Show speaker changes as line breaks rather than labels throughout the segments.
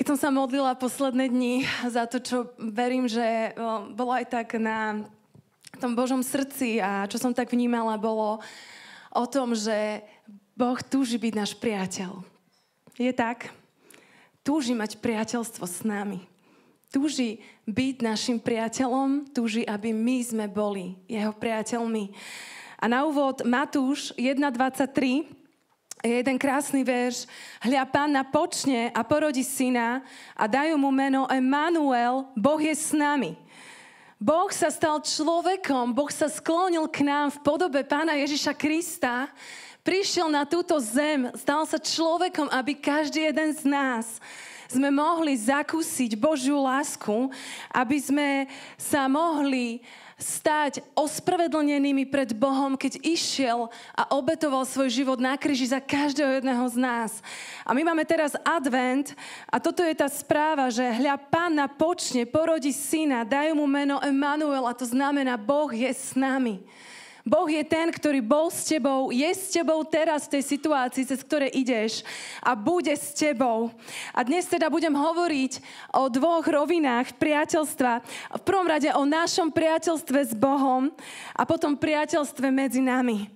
Keď som sa modlila posledné dni za to, čo verím, že bolo aj tak na tom Božom srdci a čo som tak vnímala, bolo o tom, že Boh túži byť náš priateľ. Je tak? Túži mať priateľstvo s nami. Túži byť našim priateľom, túži, aby my sme boli jeho priateľmi. A na úvod Matúš 1.23 je jeden krásny verš. Hľa, Panna počne a porodí syna a dajú mu meno Emanuel, Boh je s nami. Boh sa stal človekom, Boh sa sklonil k nám v podobe Pána Ježiša Krista, prišiel na túto zem, stal sa človekom, aby každý jeden z nás sme mohli zakúsiť Božiu lásku, aby sme sa mohli stať ospravedlnenými pred Bohom, keď išiel a obetoval svoj život na kríži za každého jedného z nás. A my máme teraz advent a toto je tá správa, že hľa, Panna počne, porodí syna, dajú mu meno Emanuel a to znamená Boh je s nami. Boh je ten, ktorý bol s tebou, je s tebou teraz v tej situácii, cez ktoré ideš a bude s tebou. A dnes teda budem hovoriť o dvoch rovinách priateľstva. V prvom rade o našom priateľstve s Bohom a potom priateľstve medzi nami.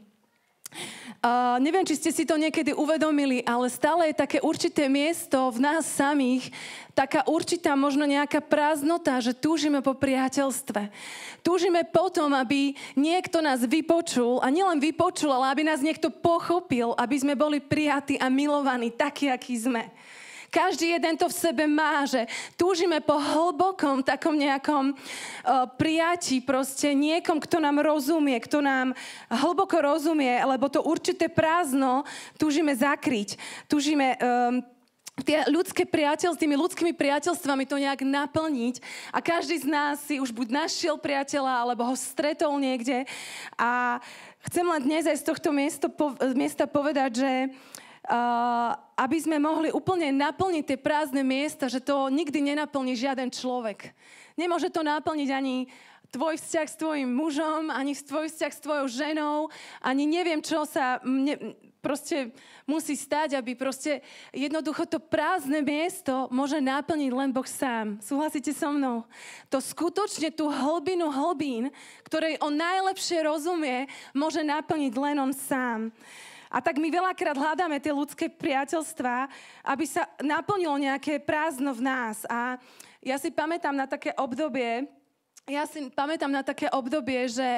Neviem, či ste si to niekedy uvedomili, ale stále je také určité miesto v nás samých, taká určitá možno nejaká prázdnota, že túžime po priateľstve. Túžime potom, aby niekto nás vypočul, a nielen vypočul, ale aby nás niekto pochopil, aby sme boli prijatí a milovaní takí, akí sme. Každý jeden to v sebe má, že túžime po hlbokom takom nejakom prijatí, proste niekom, kto nám rozumie, kto nám hlboko rozumie, lebo to určité prázdno túžime zakryť. Túžime tie ľudské priateľstvá, tými ľudskými priateľstvami to nejak naplniť a každý z nás si už buď našiel priateľa, alebo ho stretol niekde a chcem len dnes aj z tohto miesta povedať, že aby sme mohli úplne naplniť tie prázdne miesta, že to nikdy nenaplní žiaden človek. Nemôže to naplniť ani tvoj vzťah s tvojim mužom, ani tvoj vzťah s tvojou ženou, ani neviem, čo sa proste musí stať, aby proste jednoducho to prázdne miesto môže naplniť len Boh sám. Súhlasíte so mnou? To skutočne tú hlbinu hlbín, ktorej on najlepšie rozumie, môže naplniť len on sám. A tak my veľakrát hľadáme tie ľudské priateľstvá, aby sa naplnilo nejaké prázdno v nás. A ja si pamätám na také obdobie, že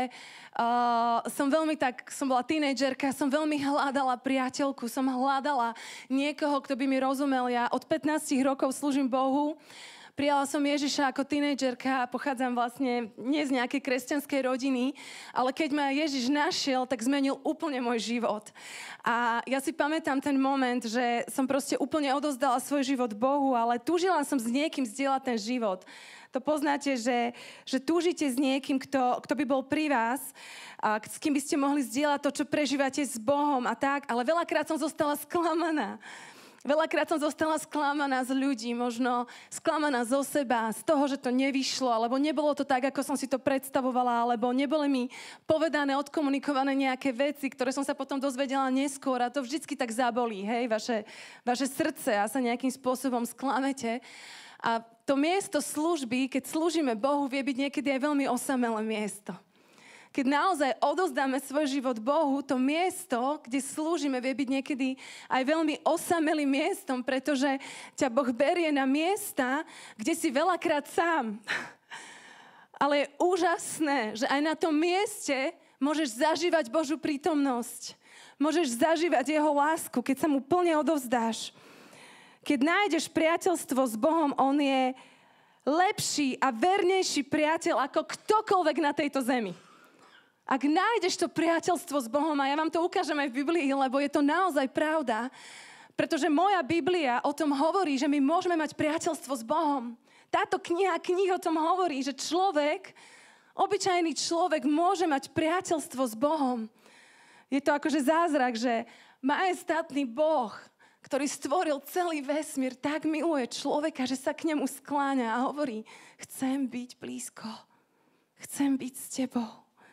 som bola tínedžerka, som veľmi hľadala priateľku, som hľadala niekoho, kto by mi rozumel. Ja od 15 rokov slúžim Bohu. Prijala som Ježiša ako tínedžerka a pochádzam vlastne nie z nejakej kresťanskej rodiny, ale keď ma Ježiš našiel, tak zmenil úplne môj život. A ja si pamätám ten moment, že som proste úplne odozdala svoj život Bohu, ale túžila som s niekým zdieľať ten život. To poznáte, že túžite s niekým, kto by bol pri vás, a s kým by ste mohli zdieľať to, čo prežívate s Bohom a tak, ale veľakrát som zostala sklamaná. Veľakrát som zostala sklamaná z ľudí, možno sklamaná zo seba, z toho, že to nevyšlo, alebo nebolo to tak, ako som si to predstavovala, alebo neboli mi povedané, odkomunikované nejaké veci, ktoré som sa potom dozvedela neskôr a to vždycky tak zabolí, hej, vaše srdce a sa nejakým spôsobom sklamete. A to miesto služby, keď slúžime Bohu, vie byť niekedy aj veľmi osamelé miesto. Keď naozaj odozdáme svoj život Bohu, to miesto, kde slúžime, vie byť niekedy aj veľmi osamelým miestom, pretože ťa Boh berie na miesta, kde si veľakrát sám. Ale je úžasné, že aj na tom mieste môžeš zažívať Božiu prítomnosť. Môžeš zažívať jeho lásku, keď sa mu plne odovzdáš. Keď nájdeš priateľstvo s Bohom, on je lepší a vernejší priateľ ako ktokoľvek na tejto zemi. Ak nájdeš to priateľstvo s Bohom, a ja vám to ukážem aj v Biblii, lebo je to naozaj pravda, pretože moja Biblia o tom hovorí, že my môžeme mať priateľstvo s Bohom. Táto kniha o tom hovorí, že obyčajný človek môže mať priateľstvo s Bohom. Je to akože zázrak, že majestátny Boh, ktorý stvoril celý vesmír, tak miluje človeka, že sa k nemu skláňa a hovorí, chcem byť blízko, chcem byť s tebou.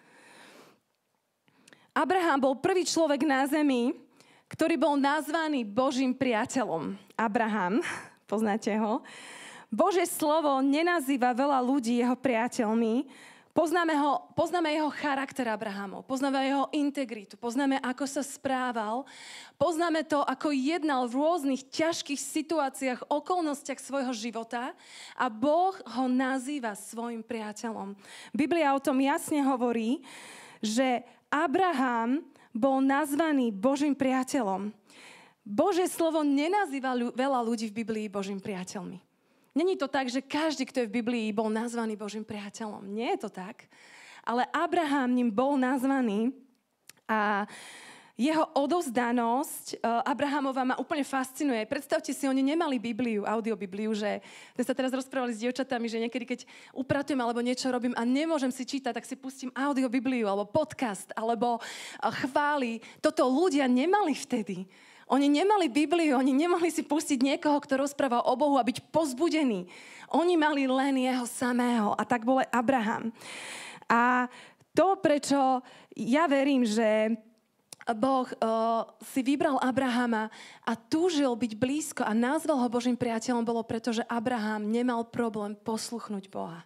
Abraham bol prvý človek na zemi, ktorý bol nazvaný Božím priateľom. Abraham,
poznáte ho. Božie slovo nenazýva veľa ľudí jeho priateľmi. Poznáme jeho charakter Abrahamov, poznáme jeho integritu, poznáme, ako sa správal, poznáme to, ako jednal v rôznych ťažkých situáciách, okolnostiach svojho života a Boh ho nazýva svojim priateľom. Biblia o tom jasne hovorí, že Abraham bol nazvaný Božím priateľom. Božie slovo nenazýva veľa ľudí v Biblii Božím priateľmi. Není to tak, že každý, kto je v Biblii, bol nazvaný Božím priateľom. Nie je to tak. Ale Abraham ním bol nazvaný a jeho odovzdanosť Abrahamova ma úplne fascinuje. Predstavte si, oni nemali Bibliu, audiobibliu, že sme sa teraz rozprávali s dievčatami, že niekedy, keď upratujem alebo niečo robím a nemôžem si čítať, tak si pustím audiobibliu alebo podcast alebo chvály. Toto ľudia nemali vtedy. Oni nemali Bibliu, oni nemohli si pustiť niekoho, kto rozpráva o Bohu a byť pozbudený. Oni mali len jeho samého a tak bol aj Abraham. A to, prečo ja verím, že Boh si vybral Abrahama a túžil byť blízko a nazval ho Božím priateľom, bolo preto, že Abraham nemal problém posluchnúť Boha.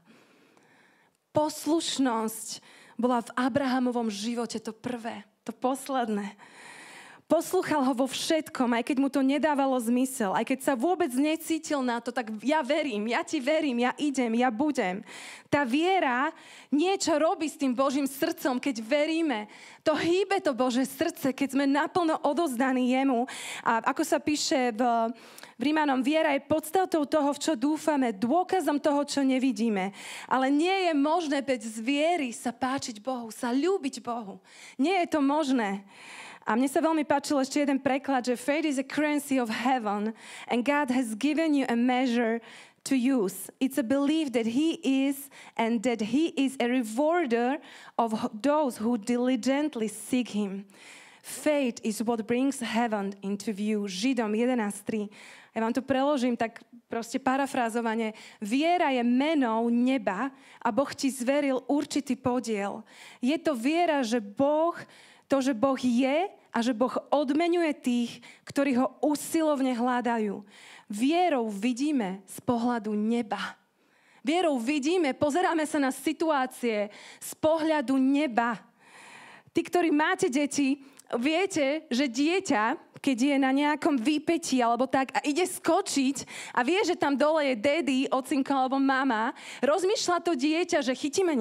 Poslušnosť bola v Abrahamovom živote to prvé, to posledné. Poslúchal ho vo všetkom, aj keď mu to nedávalo zmysel, aj keď sa vôbec necítil na to, tak ja verím, ja ti verím, ja idem, ja budem. Tá viera niečo robí s tým Božím srdcom, keď veríme. To hýbe to Božie srdce, keď sme naplno odovzdaní jemu. A ako sa píše v Rímanom, viera je podstatou toho, v čo dúfame, dôkazom toho, čo nevidíme. Ale nie je možné bez viery sa páčiť Bohu, sa ľúbiť Bohu. Nie je to možné. A mne sa veľmi páčil ešte jeden preklad, že faith is a currency of heaven and God has given you a measure to use. It's a belief that He is and that He is a rewarder of those who diligently seek Him. Faith is what brings heaven into view. Židom 11.3. Ja vám to preložím tak proste parafrázovane. Viera je menou neba a Boh ti zveril určitý podiel. Je to viera, že Boh je a že Boh odmeňuje tých, ktorí ho usilovne hľadajú. Vierou vidíme z pohľadu neba. Vierou vidíme, pozeráme sa na situácie z pohľadu neba. Tí, ktorí máte deti, viete, že dieťa, keď je na nejakom výpetí alebo tak a ide skočiť a vie, že tam dole je daddy, ocinko alebo mama, rozmýšľa to dieťa, že chytíme.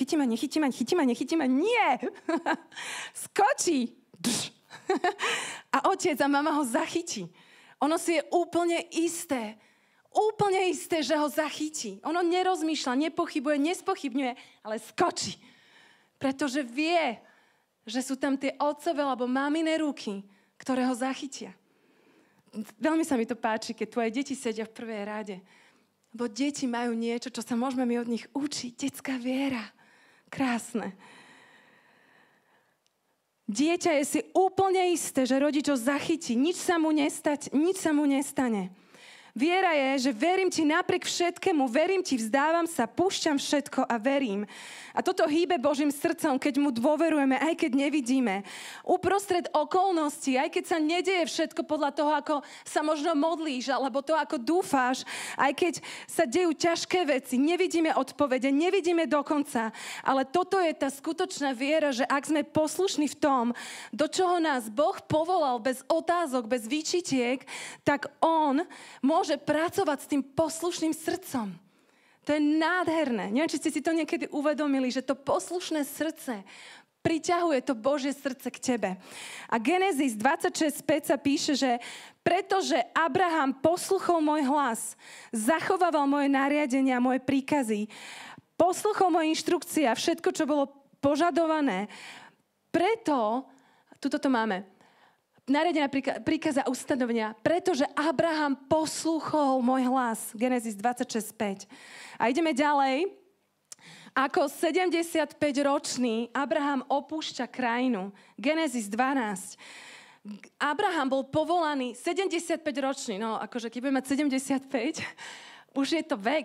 Nie! Skočí. A otec a mama ho zachytí. Ono si je úplne isté, že ho zachytí. Ono nerozmýšľa, nepochybuje, nespochybňuje, ale skočí. Pretože vie, že sú tam tie otcové alebo mamine ruky, ktoré ho zachytia. Veľmi sa mi to páči, keď tvoje deti sedia v prvej rade. Lebo deti majú niečo, čo sa môžeme my od nich učiť. Detská viera. Krásne. Dieťa je si úplne isté, že rodič ho zachytí. Nič sa mu nestane. Viera je, že verím ti napriek všetkému, verím ti, vzdávam sa, púšťam všetko a verím. A toto hýbe Božím srdcom, keď mu dôverujeme, aj keď nevidíme. Uprostred okolností, aj keď sa nedieje všetko podľa toho, ako sa možno modlíš, alebo to, ako dúfáš, aj keď sa dejú ťažké veci, nevidíme odpovede, nevidíme dokonca. Ale toto je tá skutočná viera, že ak sme poslušní v tom, do čoho nás Boh povolal bez otázok, bez výčitiek, tak On môže pracovať s tým poslušným srdcom. To je nádherné. Neviem, či ste si to niekedy uvedomili, že to poslušné srdce priťahuje to Božie srdce k tebe. A Genesis 26.5 sa píše, že pretože Abraham posluchol môj hlas, zachovával moje nariadenia, moje príkazy, posluchol moje inštrukcie a všetko, čo bolo požadované, preto, tuto to máme, nariadená príkaza ustanovenia, pretože Abraham poslúchol môj hlas. Genesis 26.5. A ideme ďalej. Ako 75-ročný Abraham opúšťa krajinu. Genesis 12. Abraham bol povolaný 75-ročný. No, akože keď bude mať 75, už je to vek.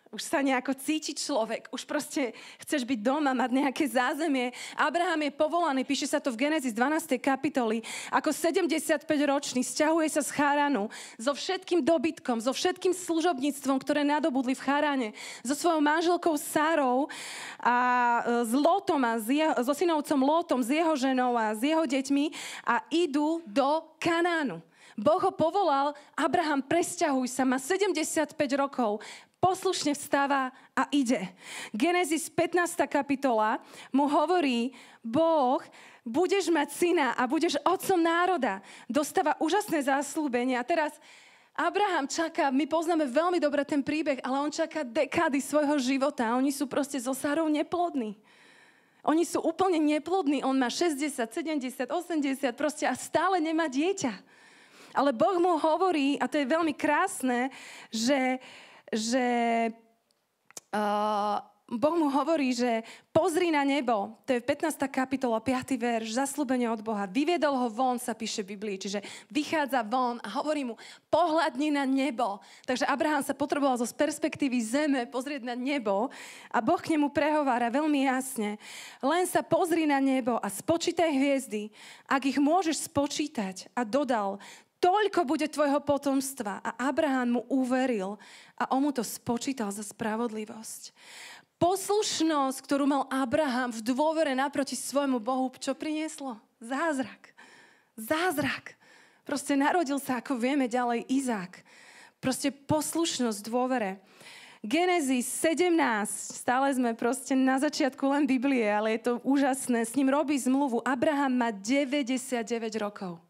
Už sa nejako cíti človek, už proste chceš byť doma, mať nejaké zázemie. Abraham je povolaný, píše sa to v Genesis 12. kapitoli, ako 75-ročný, sťahuje sa z Charanu so všetkým dobytkom, so všetkým služobníctvom, ktoré nadobudli v Charane, so svojou manželkou Sárou a s Lótom a so synovcom Lótom, s jeho ženou a s jeho deťmi a idú do Kanánu. Boh ho povolal, Abraham, presťahuj sa, má 75 rokov, poslušne vstáva a ide. Genesis 15. kapitola mu hovorí, Boh, budeš mať syna a budeš otcom národa. Dostáva úžasné zasľúbenie. A teraz Abraham čaká, my poznáme veľmi dobre ten príbeh, ale on čaká dekády svojho života. Oni sú proste so Sárou neplodní. Oni sú úplne neplodní. On má 60, 70, 80 proste a stále nemá dieťa. Ale Boh mu hovorí, a to je veľmi krásne, že Boh mu hovorí, že pozri na nebo, to je 15. kapitola, 5. verš, zasľúbenie od Boha. Vyviedol ho von, sa píše v Biblii, čiže vychádza von a hovorí mu, pohľadni na nebo. Takže Abraham sa potreboval zo perspektívy zeme pozrieť na nebo a Boh k nemu prehovára veľmi jasne. Len sa pozri na nebo a spočítaj hviezdy, ak ich môžeš spočítať. A dodal, toľko bude tvojho potomstva. A Abraham mu uveril a on mu to spočítal za spravodlivosť. Poslušnosť, ktorú mal Abraham v dôvere naproti svojmu Bohu, čo prinieslo? Zázrak. Zázrak. Proste narodil sa, ako vieme ďalej, Izák. Proste poslušnosť v dôvere. Genesis 17, stále sme proste na začiatku len Biblie, ale je to úžasné. S ním robí zmluvu. Abraham má 99 rokov.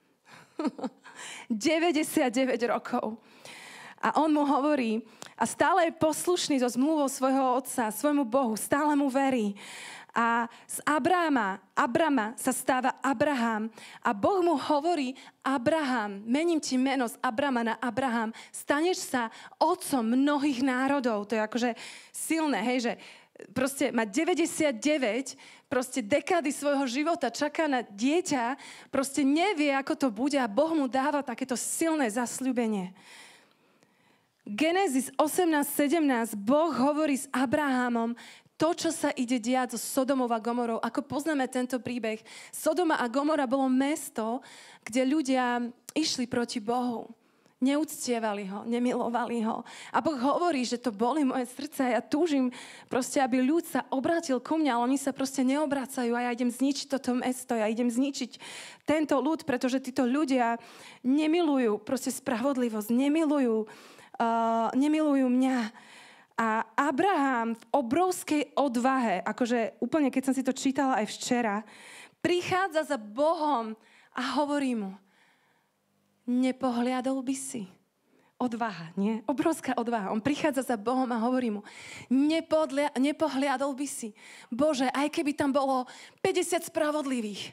99 rokov. A on mu hovorí, a stále je poslušný so zmluvou svojho otca, svojmu Bohu, stále mu verí. A z Abrama sa stáva Abraham. A Boh mu hovorí, Abraham, mením ti meno z Abrama na Abraham, staneš sa otcom mnohých národov. To je akože silné, hej, že proste má 99, proste dekády svojho života, čaká na dieťa, proste nevie, ako to bude a Boh mu dáva takéto silné zasľúbenie. Genesis 18:17, Boh hovorí s Abrahamom to, čo sa ide diať so Sodomou a Gomorou. Ako poznáme tento príbeh, Sodoma a Gomora bolo mesto, kde ľudia išli proti Bohu. Neúctievali ho, nemilovali ho. A Boh hovorí, že to boli moje srdce a ja túžim proste, aby ľud sa obrátil ku mne, ale oni sa proste neobracajú a ja idem zničiť toto mesto, ja idem zničiť tento ľud, pretože títo ľudia nemilujú proste spravodlivosť, nemilujú mňa. A Abraham v obrovskej odvahe, akože úplne keď som si to čítala aj včera, prichádza za Bohom a hovorí mu, nepohliadol by si. Odvaha, nie? Obrovská odvaha. On prichádza za Bohom a hovorí mu, nepohliadol by si. Bože, aj keby tam bolo 50 spravodlivých,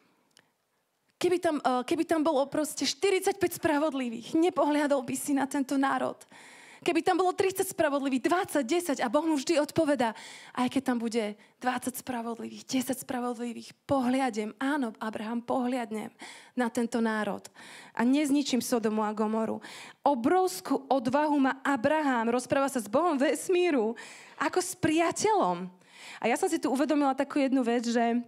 keby tam bolo proste 45 spravodlivých, nepohliadol by si na tento národ. Keby tam bolo 30 spravodlivých, 20, 10 a Boh mu vždy odpovedá, aj keď tam bude 20 spravodlivých, 10 spravodlivých, pohliadem, áno, Abraham, pohliadnem na tento národ a nezničím Sodomu a Gomoru. Obrovskú odvahu má Abraham, rozpráva sa s Bohom vesmíru, ako s priateľom. A ja som si tu uvedomila takú jednu vec,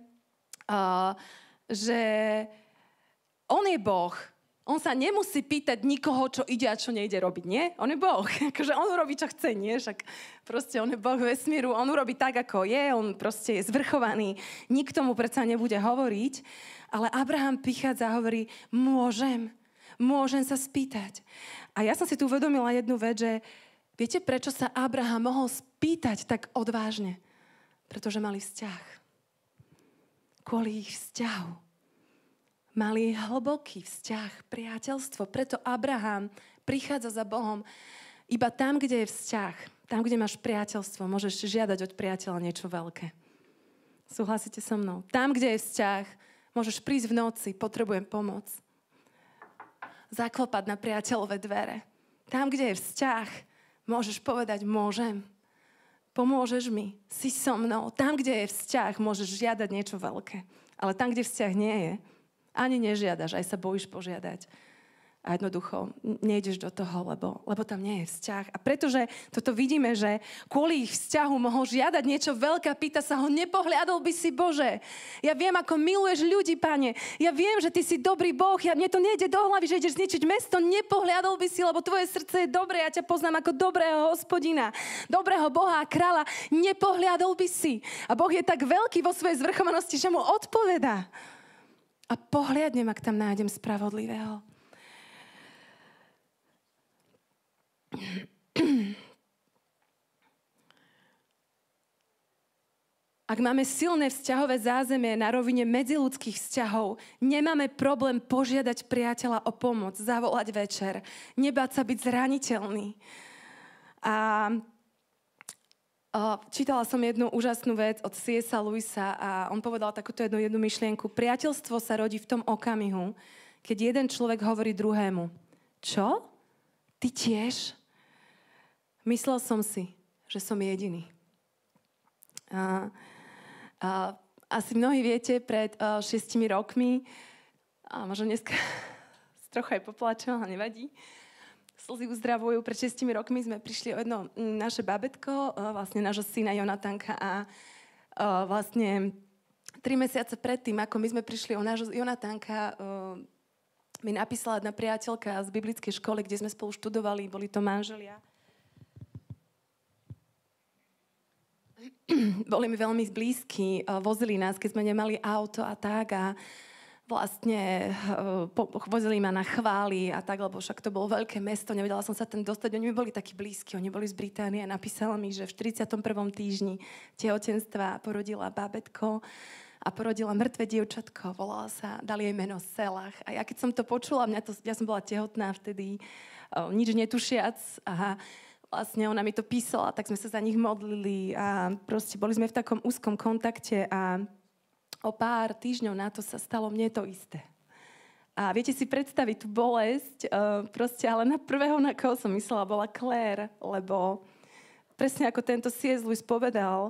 že on je Boh. On sa nemusí pýtať nikoho, čo ide a čo nejde robiť, nie? On je Boh. Akože on urobí, čo chce, nie? Však proste on je Boh vesmíru, on urobí tak, ako je, on proste je zvrchovaný. Nikto mu predsa nebude hovoriť. Ale Abraham prichádza a hovorí, môžem sa spýtať. A ja som si tu uvedomila jednu vec, že viete, prečo sa Abraham mohol spýtať tak odvážne? Pretože mali vzťah. Kvôli ich vzťahu. Mali hlboký vzťah, priateľstvo. Preto Abraham prichádza za Bohom iba tam, kde je vzťah. Tam, kde máš priateľstvo, môžeš žiadať od priateľa niečo veľké. Súhlasíte so mnou? Tam, kde je vzťah, môžeš prísť v noci, potrebujem pomoc. Zaklopať na priateľové dvere. Tam, kde je vzťah, môžeš povedať, môžem. Pomôžeš mi, si so mnou. Tam, kde je vzťah, môžeš žiadať niečo veľké. Ale tam, kde vzťah nie je, ani nežiadaš, aj sa bojíš požiadať. a jednoducho nejdeš do toho, lebo tam nie je vzťah. A pretože toto vidíme, že kvôli ich vzťahu mohol žiadať niečo veľké, pýta sa ho, nepohliadol by si, Bože. Ja viem, ako miluješ ľudí, Pane. Ja viem, že ty si dobrý Boh. Mne to nejde do hlavy, že ideš zničiť mesto. Nepohliadol by si, lebo tvoje srdce je dobré. Ja ťa poznám ako dobrého Hospodina, dobrého Boha a kráľa. Nepohliadol by si. A Boh je tak veľký vo svojej zvrchovanosti, že mu odpovedá. A pohliadnem, ak tam nájdem spravodlivého. Ak máme silné vzťahové zázemie na rovine medziľudských vzťahov, nemáme problém požiadať priateľa o pomoc, zavolať večer, nebáť sa byť zraniteľný. A čítala som jednu úžasnú vec od C.S. Lewisa a on povedal takúto jednu myšlienku. Priateľstvo sa rodí v tom okamihu, keď jeden človek hovorí druhému. Čo? Ty tiež? Myslel som si, že som jediný. Asi mnohí viete, pred 6 rokmi, a možno dneska trochu aj poplačem, ale nevadí, slzy uzdravujú. Pred 6 rokmi sme prišli o jedno naše babetko, vlastne nášho syna Jonatánka a vlastne 3 mesiace predtým, ako my sme prišli o nášho Jonatánka, mi napísala jedna priateľka z biblickej školy, kde sme spolu študovali, boli to manželia. Boli mi veľmi blízki, vozili nás, keď sme nemali auto a tak a vlastne vozili ma na chvály a tak, lebo však to bolo veľké mesto, nevedela som sa tam dostať, oni mi boli takí blízki, oni boli z Británie a napísala mi, že v 41. týždni tehotenstva porodila bábätko a porodila mŕtve dievčatko, dali jej meno Selach. A ja keď som to počula, ja som bola tehotná vtedy, nič netušiac a vlastne ona mi to písala, tak sme sa za nich modlili a proste boli sme v takom úzkom kontakte a o pár týždňov na to sa stalo mne to isté. A viete si predstaviť tú bolesť, proste ale na prvého, na koho som myslela, bola Claire, lebo presne ako tento C.S. Lewis povedal,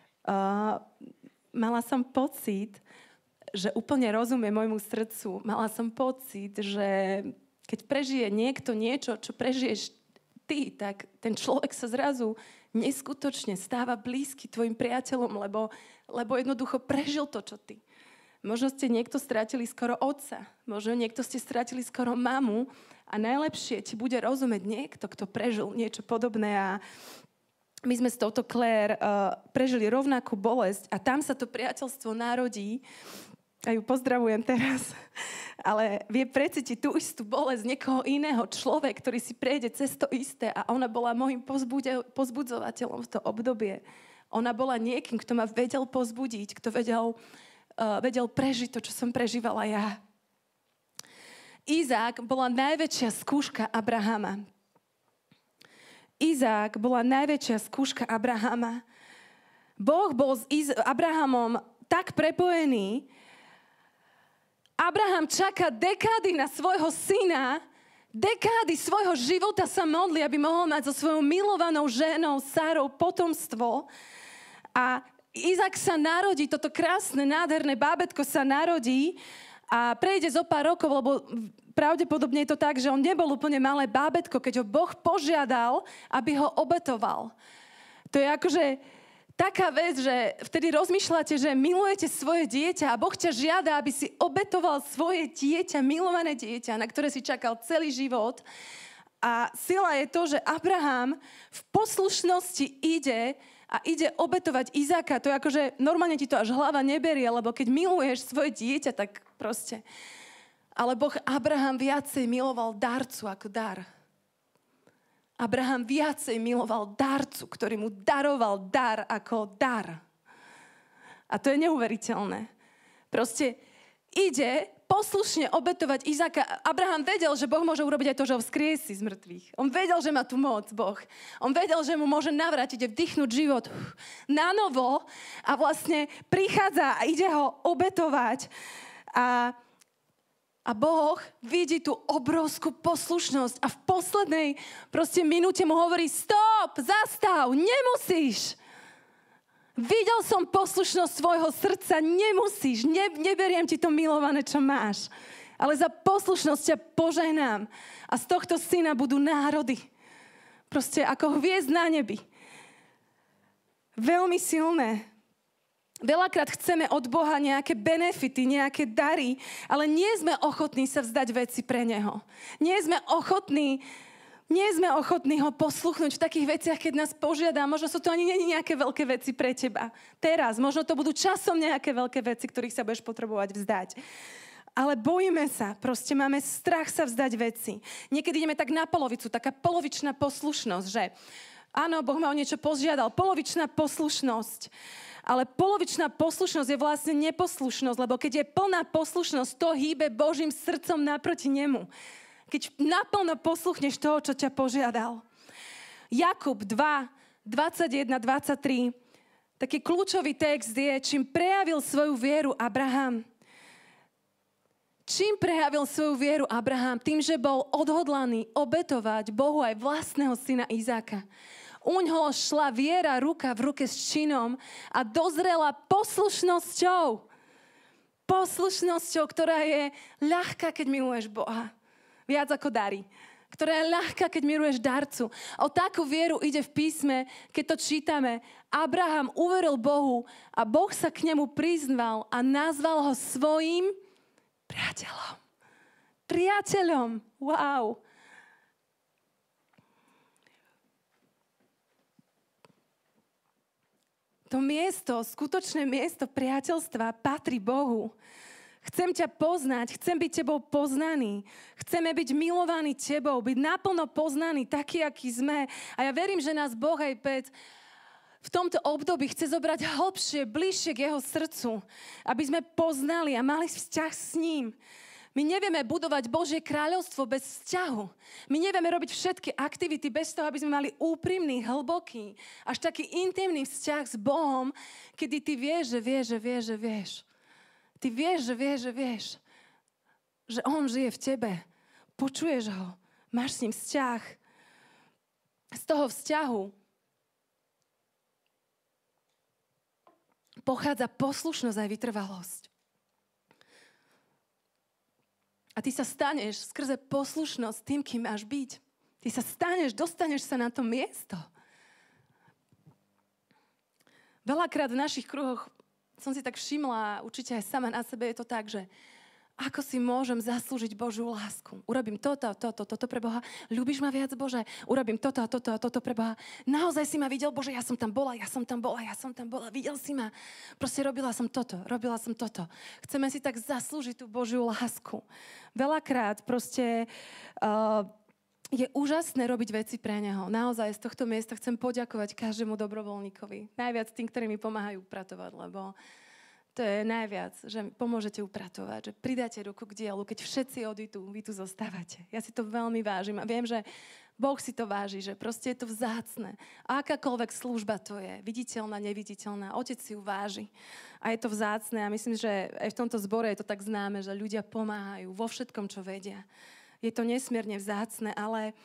mala som pocit, že úplne rozumie môjmu srdcu. Mala som pocit, že keď prežije niekto niečo, čo prežiješ ty, tak ten človek sa zrazu neskutočne stáva blízky tvojim priateľom, lebo jednoducho prežil to, čo ty. Možno ste niekto strátili skoro otca, možno niekto ste strátili skoro mamu a najlepšie ti bude rozumieť niekto, kto prežil niečo podobné a my sme s touto Claire prežili rovnakú bolesť a tam sa to priateľstvo narodí a ju pozdravujem teraz, ale vie precítiť tú istú bolesť niekoho iného, človek, ktorý si prejde cez to isté a ona bola môjim pozbudzovateľom v to obdobie. Ona bola niekým, kto ma vedel pozbudiť, kto vedel prežiť to, čo som prežívala ja. Izák bola najväčšia skúška Abrahama. Izák bola najväčšia skúška Abrahama. Boh bol s Abrahamom tak prepojený, Abraham čaká dekády na svojho syna, dekády svojho života sa modlí, aby mohol mať so svojou milovanou ženou Sárou potomstvo. A Izák sa narodí, toto krásne, nádherné bábätko sa narodí a prejde zo pár rokov, lebo pravdepodobne je to tak, že on nebol úplne malé bábätko, keď ho Boh požiadal, aby ho obetoval. To je akože taká vec, že vtedy rozmýšľate, že milujete svoje dieťa a Boh ťa žiada, aby si obetoval svoje dieťa, milované dieťa, na ktoré si čakal celý život. A sila je to, že Abraham v poslušnosti ide obetovať Izáka. To je akože, normálne ti to až hlava neberie, lebo keď miluješ svoje dieťa, tak proste. Ale Boh Abraham viacej miloval darcu ako dar. Abraham viacej miloval darcu, ktorý mu daroval dar ako dar. A to je neuveriteľné. Proste ide poslušne obetovať Izáka. Abraham vedel, že Boh môže urobiť aj to, že ho vzkriesi z mŕtvych. On vedel, že má tú moc, Boh. On vedel, že mu môže navrátiť a vdychnúť život na novo a vlastne prichádza a ide ho obetovať. A Boh vidí tú obrovskú poslušnosť a v poslednej proste minúte mu hovorí stop, zastav, nemusíš. Videl som poslušnosť svojho srdca, nemusíš, neberiem ti to milované, čo máš. ale za poslušnosť ťa požehnám. A z tohto syna budú národy. Proste ako hviezd na nebi. Veľmi silné. Veľakrát chceme od Boha nejaké benefity, nejaké dary, ale nie sme ochotní sa vzdať veci pre Neho. Nie sme ochotní ho posluchnúť v takých veciach, keď nás požiada. Možno sú to ani nejaké veľké veci pre teba. Teraz, možno to budú časom nejaké veľké veci, ktorých sa budeš potrebovať vzdať. Ale bojíme sa, proste máme strach sa vzdať veci. Niekedy ideme tak na polovicu, taká polovičná poslušnosť, že áno, Boh ma o niečo požiadal, polovičná poslušnosť. Ale polovičná poslušnosť je vlastne neposlušnosť, lebo keď je plná poslušnosť, to hýbe Božím srdcom naproti nemu. Keď naplno posluchneš toho, čo ťa požiadal. Jakub 2, 21, 23. Taký kľúčový text je, čím prejavil svoju vieru Abraham. Čím prejavil svoju vieru Abraham? Tým, že bol odhodlaný obetovať Bohu aj vlastného syna Izáka. Uňho šla viera ruka v ruke s činom a dozrela poslušnosťou. Poslušnosťou, ktorá je ľahká, keď miluješ Boha. Viac ako dary. Ktorá je ľahká, keď miluješ darcu. O takú vieru ide v písme, keď to čítame. Abraham uveril Bohu a Boh sa k nemu priznal a nazval ho svojím priateľom. Priateľom. Wow. To miesto, skutočné miesto priateľstva patrí Bohu. Chcem ťa poznať, chcem byť tebou poznaný. Chceme byť milovaní tebou, byť naplno poznaní, takí, akí sme. A ja verím, že nás Boh aj v tomto období chce zobrať hlbšie, bližšie k jeho srdcu. Aby sme poznali a mali vzťah s ním. My nevieme budovať Božie kráľovstvo bez vzťahu. My nevieme robiť všetky aktivity bez toho, aby sme mali úprimný, hlboký, až taký intimný vzťah s Bohom, kedy ty vieš, že vieš. Ty vieš, že vieš, že on žije v tebe. Počuješ ho, máš s ním vzťah. Z toho vzťahu pochádza poslušnosť aj vytrvalosť. A ty sa staneš skrze poslušnosť tým, kým máš byť. Ty sa dostaneš sa na to miesto. Veľakrát v našich kruhoch som si tak všimla, určite aj sama na sebe je to tak, že ako si môžem zaslúžiť Božiu lásku. Urobím toto pre Boha. Ľúbiš ma viac, Bože? Urobím toto a toto pre Boha. Naozaj si ma videl, Bože? Ja som tam bola. Videl si ma. Proste robila som toto. Chceme si tak zaslúžiť tú Božiu lásku. Veľakrát proste je úžasné robiť veci pre Neho. Naozaj z tohto miesta chcem poďakovať každému dobrovoľníkovi. Najviac tým, ktorí mi pomáhajú upratovať, lebo to je najviac, že pomôžete upratovať, že pridáte ruku k dielu, keď všetci odídu, vy tu zostávate. Ja si to veľmi vážim a viem, že Boh si to váži, že proste je to vzácne. A akákoľvek služba to je, viditeľná, neviditeľná, Otec si ju váži. A je to vzácne a myslím, že aj v tomto zbore je to tak známe, že ľudia pomáhajú vo všetkom, čo vedia. Je to nesmierne vzácne, ale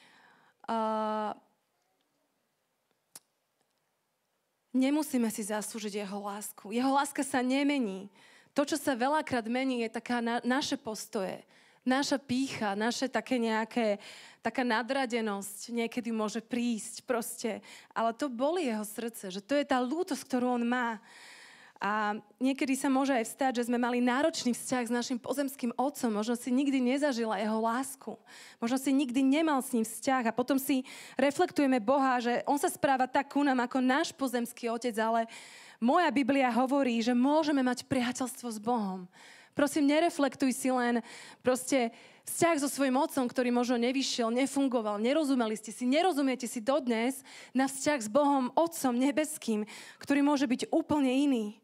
nemusíme si zaslúžiť jeho lásku. Jeho láska sa nemení. To, čo sa veľakrát mení, je taká naše postoje, naša pýcha, naše také nejaké, taká nadradenosť niekedy môže prísť proste. Ale to boli jeho srdce, že to je tá lútosť, ktorú on má. A niekedy sa môže aj stať, že sme mali náročný vzťah s našim pozemským otcom. Možno si nikdy nezažila jeho lásku. Možno si nikdy nemal s ním vzťah. A potom si reflektujeme Boha, že on sa správa tak ku nám ako náš pozemský otec, ale moja Biblia hovorí, že môžeme mať priateľstvo s Bohom. Prosím, nereflektuj si len proste vzťah so svojím otcom, ktorý možno nevyšiel, nefungoval, nerozumiete si dodnes na vzťah s Bohom, Otcom nebeským, ktorý môže byť úplne iný.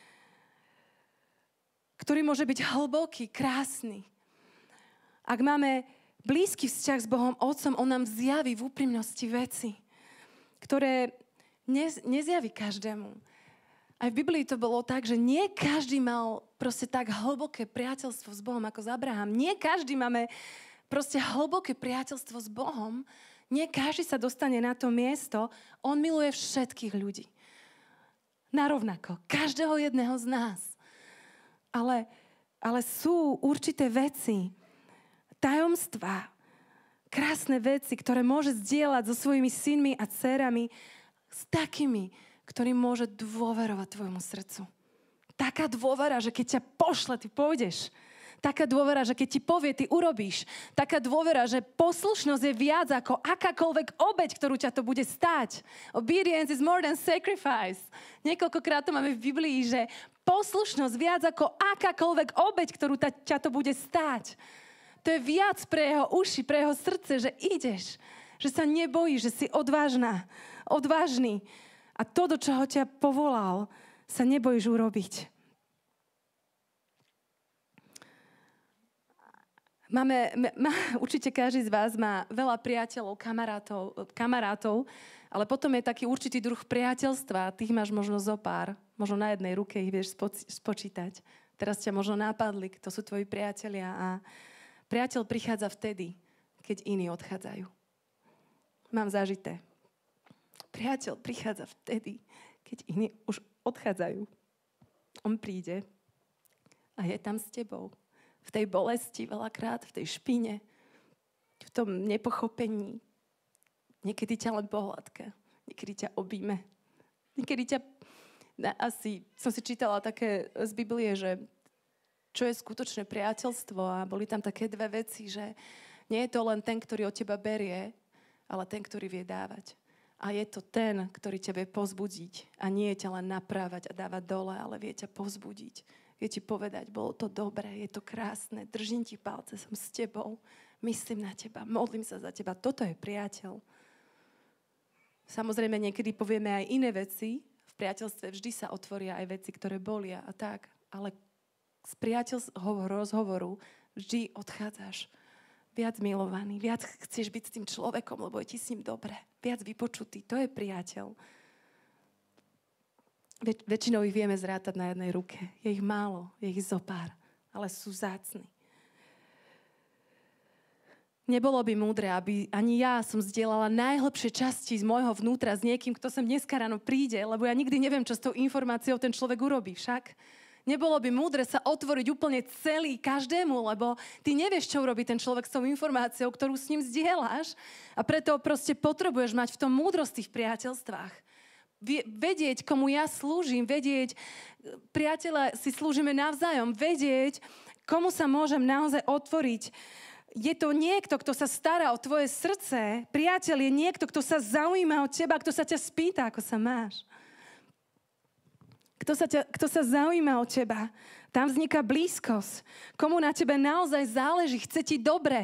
Ktorý môže byť hlboký, krásny. Ak máme blízky vzťah s Bohom Otcom, on nám zjaví v úprimnosti veci, ktoré nezjaví každému. Aj v Biblii to bolo tak, že nie každý mal proste tak hlboké priateľstvo s Bohom ako Abraham. Nie každý máme proste hlboké priateľstvo s Bohom. Nie každý sa dostane na to miesto. On miluje všetkých ľudí. Narovnako. Každého jedného z nás. Ale Ale sú určité veci, tajomstvá, krásne veci, ktoré môže zdieľať so svojimi synmi a dcerami, s takými, ktorým môže dôverovať tvojmu srdcu. Taká dôvera, že keď ťa pošle, ty pôjdeš. Taká dôvera, že keď ti povie, ty urobíš. Taká dôvera, že poslušnosť je viac ako akákoľvek obeť, ktorú ťa to bude stáť. Obedience is more than sacrifice. Niekoľkokrát to máme v Biblii, že poslušnosť viac ako akákoľvek obeť, ktorú ťa to bude stáť. To je viac pre jeho uši, pre jeho srdce, že ideš. Že sa nebojíš, že si odvážna, odvážny. A to, do čoho ťa povolal, sa nebojíš urobiť. Určite každý z vás má veľa priateľov, kamarátov, ale potom je taký určitý druh priateľstva. Tých máš možno zopár. Možno na jednej ruke ich vieš spočítať. Teraz ťa možno nápadli, kto sú tvoji priatelia. A priateľ prichádza vtedy, keď iní odchádzajú. Mám zažité. Priateľ prichádza vtedy, keď iní už odchádzajú. On príde a je tam s tebou. V tej bolesti veľakrát, v tej špine, v tom nepochopení. Niekedy ťa len pohľadka, niekedy ťa objíme. Niekedy ťa... Asi som si čítala také z Biblie, že čo je skutočné priateľstvo a boli tam také dve veci, že nie je to len ten, ktorý od teba berie, ale ten, ktorý vie dávať. A je to ten, ktorý ťa vie pozbudiť a nie je ťa len naprávať a dávať dole, ale vie ťa pozbudiť. Vie ti povedať, bolo to dobré, je to krásne, držím ti palce, som s tebou, myslím na teba, modlím sa za teba. Toto je priateľ. Samozrejme, niekedy povieme aj iné veci. V priateľstve vždy sa otvoria aj veci, ktoré bolia a tak. Ale z priateľského rozhovoru vždy odchádzaš viac milovaný, viac chceš byť s tým človekom, lebo je ti s ním dobre. Viac vypočutý, to je priateľ. Väčšinou ich vieme zrátať na jednej ruke. Je ich málo, je ich zopár, ale sú vzácni. Nebolo by múdre, aby ani ja som zdieľala najhlbšie časti z môjho vnútra s niekým, kto sem dneska ráno príde, lebo ja nikdy neviem, čo s tou informáciou ten človek urobí však. Nebolo by múdre sa otvoriť úplne celý každému, lebo ty nevieš, čo urobí ten človek s tou informáciou, ktorú s ním zdieľaš a preto proste potrebuješ mať v tom múdrosť v tých priateľstvách. Vedieť, komu ja slúžim, vedieť, priateľa si slúžime navzájom, vedieť, komu sa môžem naozaj otvoriť. Je to niekto, kto sa stará o tvoje srdce. Priateľ je niekto, kto sa zaujíma o teba, kto sa ťa spýta, ako sa máš. Kto sa zaujíma o teba. Tam vzniká blízkosť. Komu na tebe naozaj záleží, chce ti dobre.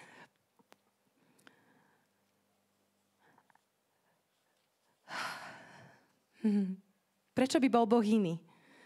Prečo by bol Boh iný?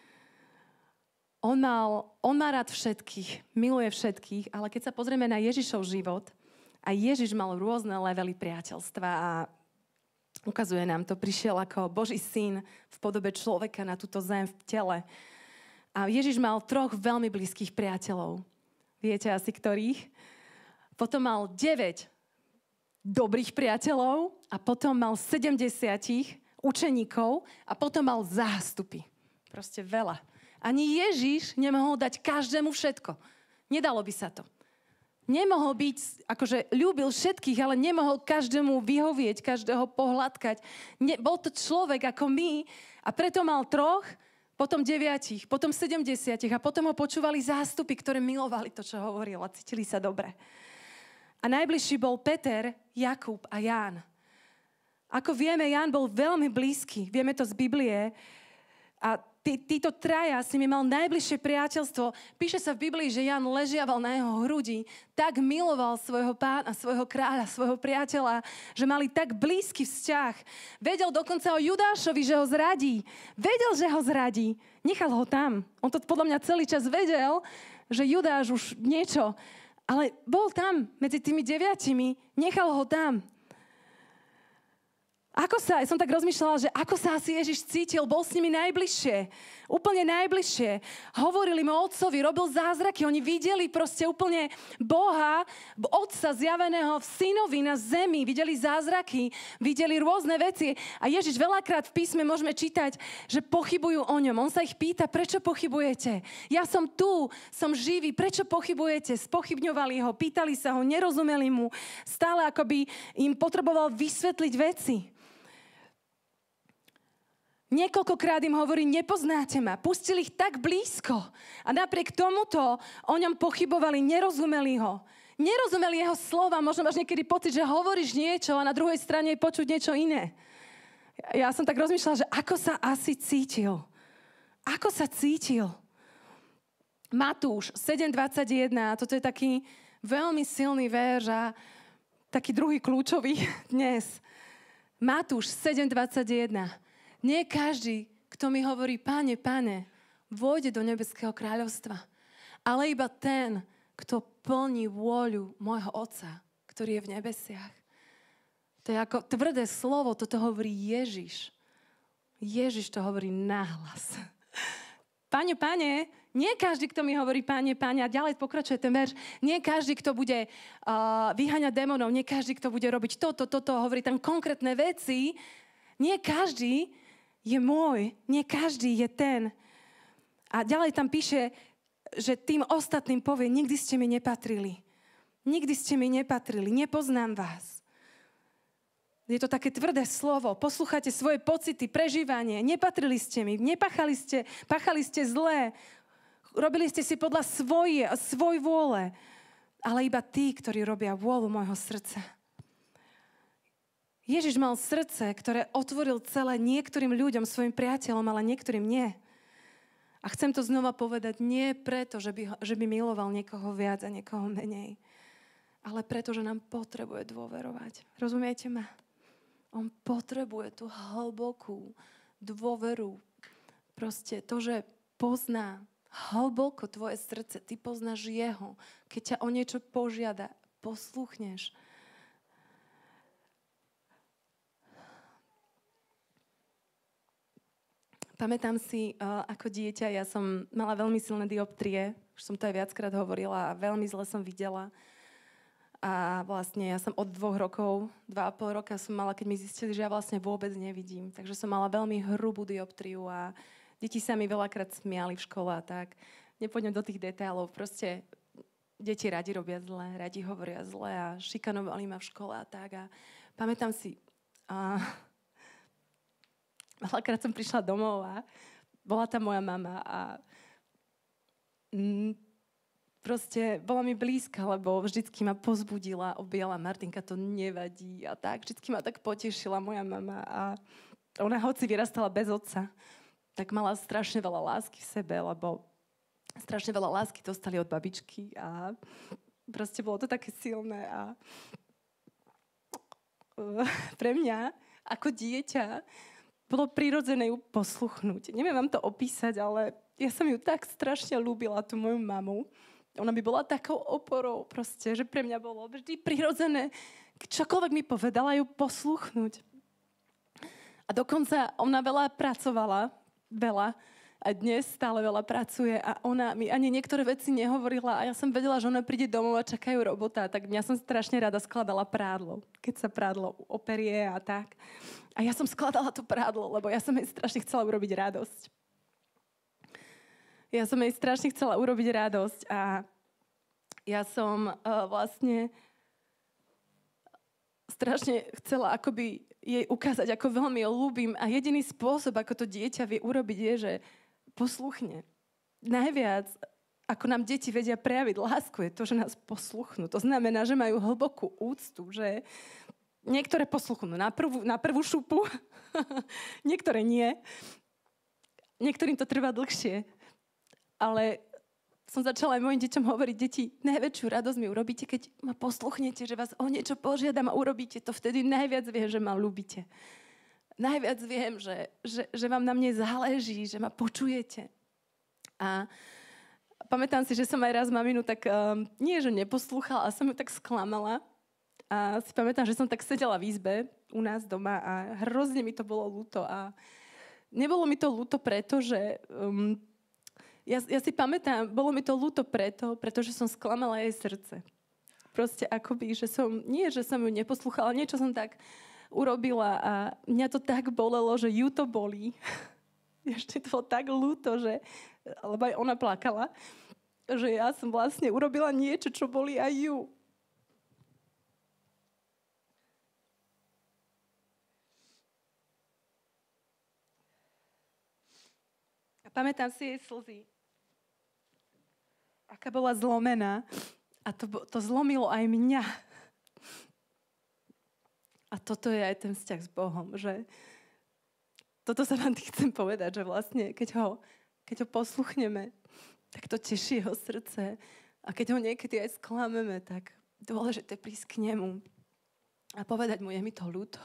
On má rád všetkých, miluje všetkých, ale keď sa pozrieme na Ježišov život, a Ježiš mal rôzne levely priateľstva a ukazuje nám to, prišiel ako Boží syn v podobe človeka na túto zem v tele. A Ježiš mal 3 veľmi blízkych priateľov. Viete asi ktorých? Potom mal 9 dobrých priateľov a potom mal 70 učeníkov a potom mal zástupy. Proste veľa. Ani Ježiš nemohol dať každému všetko. Nedalo by sa to. Nemohol byť, akože ľúbil všetkých, ale nemohol každému vyhovieť, každého pohľadkať. Bol to človek ako my a preto mal 3, potom 9, potom 70 a potom ho počúvali zástupy, ktoré milovali to, čo hovoril a cítili sa dobre. A najbližší bol Peter, Jakub a Ján. Ako vieme, Ján bol veľmi blízky. Vieme to z Biblie. A títo 3 s nimi mal najbližšie priateľstvo. Píše sa v Biblii, že Ján ležiaval na jeho hrudi. Tak miloval svojho pána, svojho kráľa, svojho priateľa, že mali tak blízky vzťah. Vedel dokonca o Judášovi, že ho zradí. Vedel, že ho zradí. Nechal ho tam. On to podľa mňa celý čas vedel, že Judáš už niečo. Ale bol tam medzi tými 9, nechal ho tam. Som tak rozmýšľala, že ako sa asi Ježiš cítil, bol s nimi najbližšie, úplne najbližšie. Hovorili mu o otcovi, robil zázraky, oni videli proste úplne Boha, otca zjaveného v synovi na zemi, videli zázraky, videli rôzne veci. A Ježiš veľakrát v písme môžeme čítať, že pochybujú o ňom. On sa ich pýta, prečo pochybujete? Ja som tu, som živý, prečo pochybujete? Spochybňovali ho, pýtali sa ho, nerozumeli mu, stále akoby im potreboval vysvetliť veci. Niekoľkokrát im hovorí, nepoznáte ma. Pustili ich tak blízko. A napriek tomuto o ňom pochybovali, nerozumeli ho. Nerozumeli jeho slova. Možno máš niekedy pocit, že hovoríš niečo a na druhej strane je počuť niečo iné. Ja som tak rozmýšľala, že ako sa asi cítil. Ako sa cítil? Matúš 7.21. Toto je taký veľmi silný verš a taký druhý kľúčový dnes. Matúš 7.21. Nie každý, kto mi hovorí, Pane, Pane, vôjde do nebeského kráľovstva, ale iba ten, kto plní vôľu môjho Otca, ktorý je v nebesiach. To je ako tvrdé slovo, toto hovorí Ježiš. Ježiš to hovorí nahlas. Pane, Pane, nie každý, kto mi hovorí Pane, Pane, a ďalej pokračuje ten verš, nie každý, kto bude vyháňať démonov, nie každý, kto bude robiť toto, hovorí tam konkrétne veci, nie každý je môj, nie každý je ten. A ďalej tam píše, že tým ostatným povie, nikdy ste mi nepatrili. Nikdy ste mi nepatrili, nepoznám vás. Je to také tvrdé slovo. Poslúchate svoje pocity, prežívanie. Nepatrili ste mi, páchali ste zlé. Robili ste si podľa svoj vôle. Ale iba tí, ktorí robia vôľu môjho srdca. Ježiš mal srdce, ktoré otvoril celé niektorým ľuďom, svojim priateľom, ale niektorým nie. A chcem to znova povedať, nie preto, že by miloval niekoho viac a niekoho menej, ale preto, že nám potrebuje dôverovať. Rozumiete ma? On potrebuje tú hlbokú dôveru. Proste to, že pozná hlboko tvoje srdce, ty poznáš jeho. Keď ťa o niečo požiada, posluchneš. Pamätám si, ako dieťa, ja som mala veľmi silné dioptrie, už som to aj viackrát hovorila a veľmi zle som videla. A vlastne ja som od 2 rokov, 2,5 roka som mala, keď mi zistili, že ja vlastne vôbec nevidím. Takže som mala veľmi hrubú dioptriu a deti sa mi veľakrát smiali v škole a tak. Nepôjdem do tých detailov, proste deti radi robia zle, radi hovoria zle a šikanovali ma v škole a tak. A pamätám si... Veľakrát som prišla domov a bola tam moja mama a proste bola mi blízka, lebo vždycky ma pozbudila, objala, Martinka, to nevadí a tak. Vždycky ma tak potešila moja mama a ona hoci vyrastala bez otca, tak mala strašne veľa lásky v sebe, lebo strašne veľa lásky dostali od babičky a proste bolo to také silné a pre mňa ako dieťa bolo prirodzené ju posluchnúť. Neviem vám to opísať, ale ja som ju tak strašne ľúbila, tú moju mamu. Ona by bola takou oporou proste, že pre mňa bolo vždy prirodzené, čokoľvek mi povedala, ju posluchnúť. A dokonca ona veľa pracovala, a dnes stále veľa pracuje a ona mi ani niektoré veci nehovorila a ja som vedela, že ona príde domov a čakajú robota, tak ja som strašne rada skladala prádlo, keď sa prádlo operie a tak. A ja som skladala to prádlo, lebo ja som jej strašne chcela urobiť radosť. A ja som vlastne strašne chcela akoby jej ukázať, ako veľmi ju ľúbim a jediný spôsob, ako to dieťa vie urobiť, je, že posluchne. Najviac, ako nám deti vedia prejaviť lásku, je to, že nás posluchnú. To znamená, že majú hlbokú úctu, že niektoré posluchnú na prvú šupu, niektoré nie. Niektorým to trvá dlhšie. Ale som začala aj mojim deťom hovoriť, deti, najväčšiu radosť mi urobíte, keď ma posluchnete, že vás o niečo požiadam a urobíte to. Vtedy najviac viem, že ma ľúbite. Najviac viem, že vám na mne záleží, že ma počujete. A pamätám si, že som aj raz maminu tak, nie že neposlúchala, ale som ju tak sklamala. A si pamätám, že som tak sedela v izbe u nás doma a hrozne mi to bolo ľúto. A nebolo mi to ľúto preto, že... Ja si pamätám, bolo mi to ľúto pretože som sklamala jej srdce. Proste akoby, že som ju neposlúchala, niečo som tak urobila a mňa to tak bolelo, že ju to bolí. Ešte to bolo tak ľúto, že, lebo aj ona plakala, že ja som vlastne urobila niečo, čo bolí aj ju. A pamätám si jej slzy. Aká bola zlomená. A to zlomilo aj mňa. A toto je aj ten vzťah s Bohom, že toto sa vám chcem povedať, že vlastne, keď ho posluchneme, tak to teší jeho srdce. A keď ho niekedy aj sklameme, tak dôležité prísť k nemu a povedať mu, je mi to ľúto.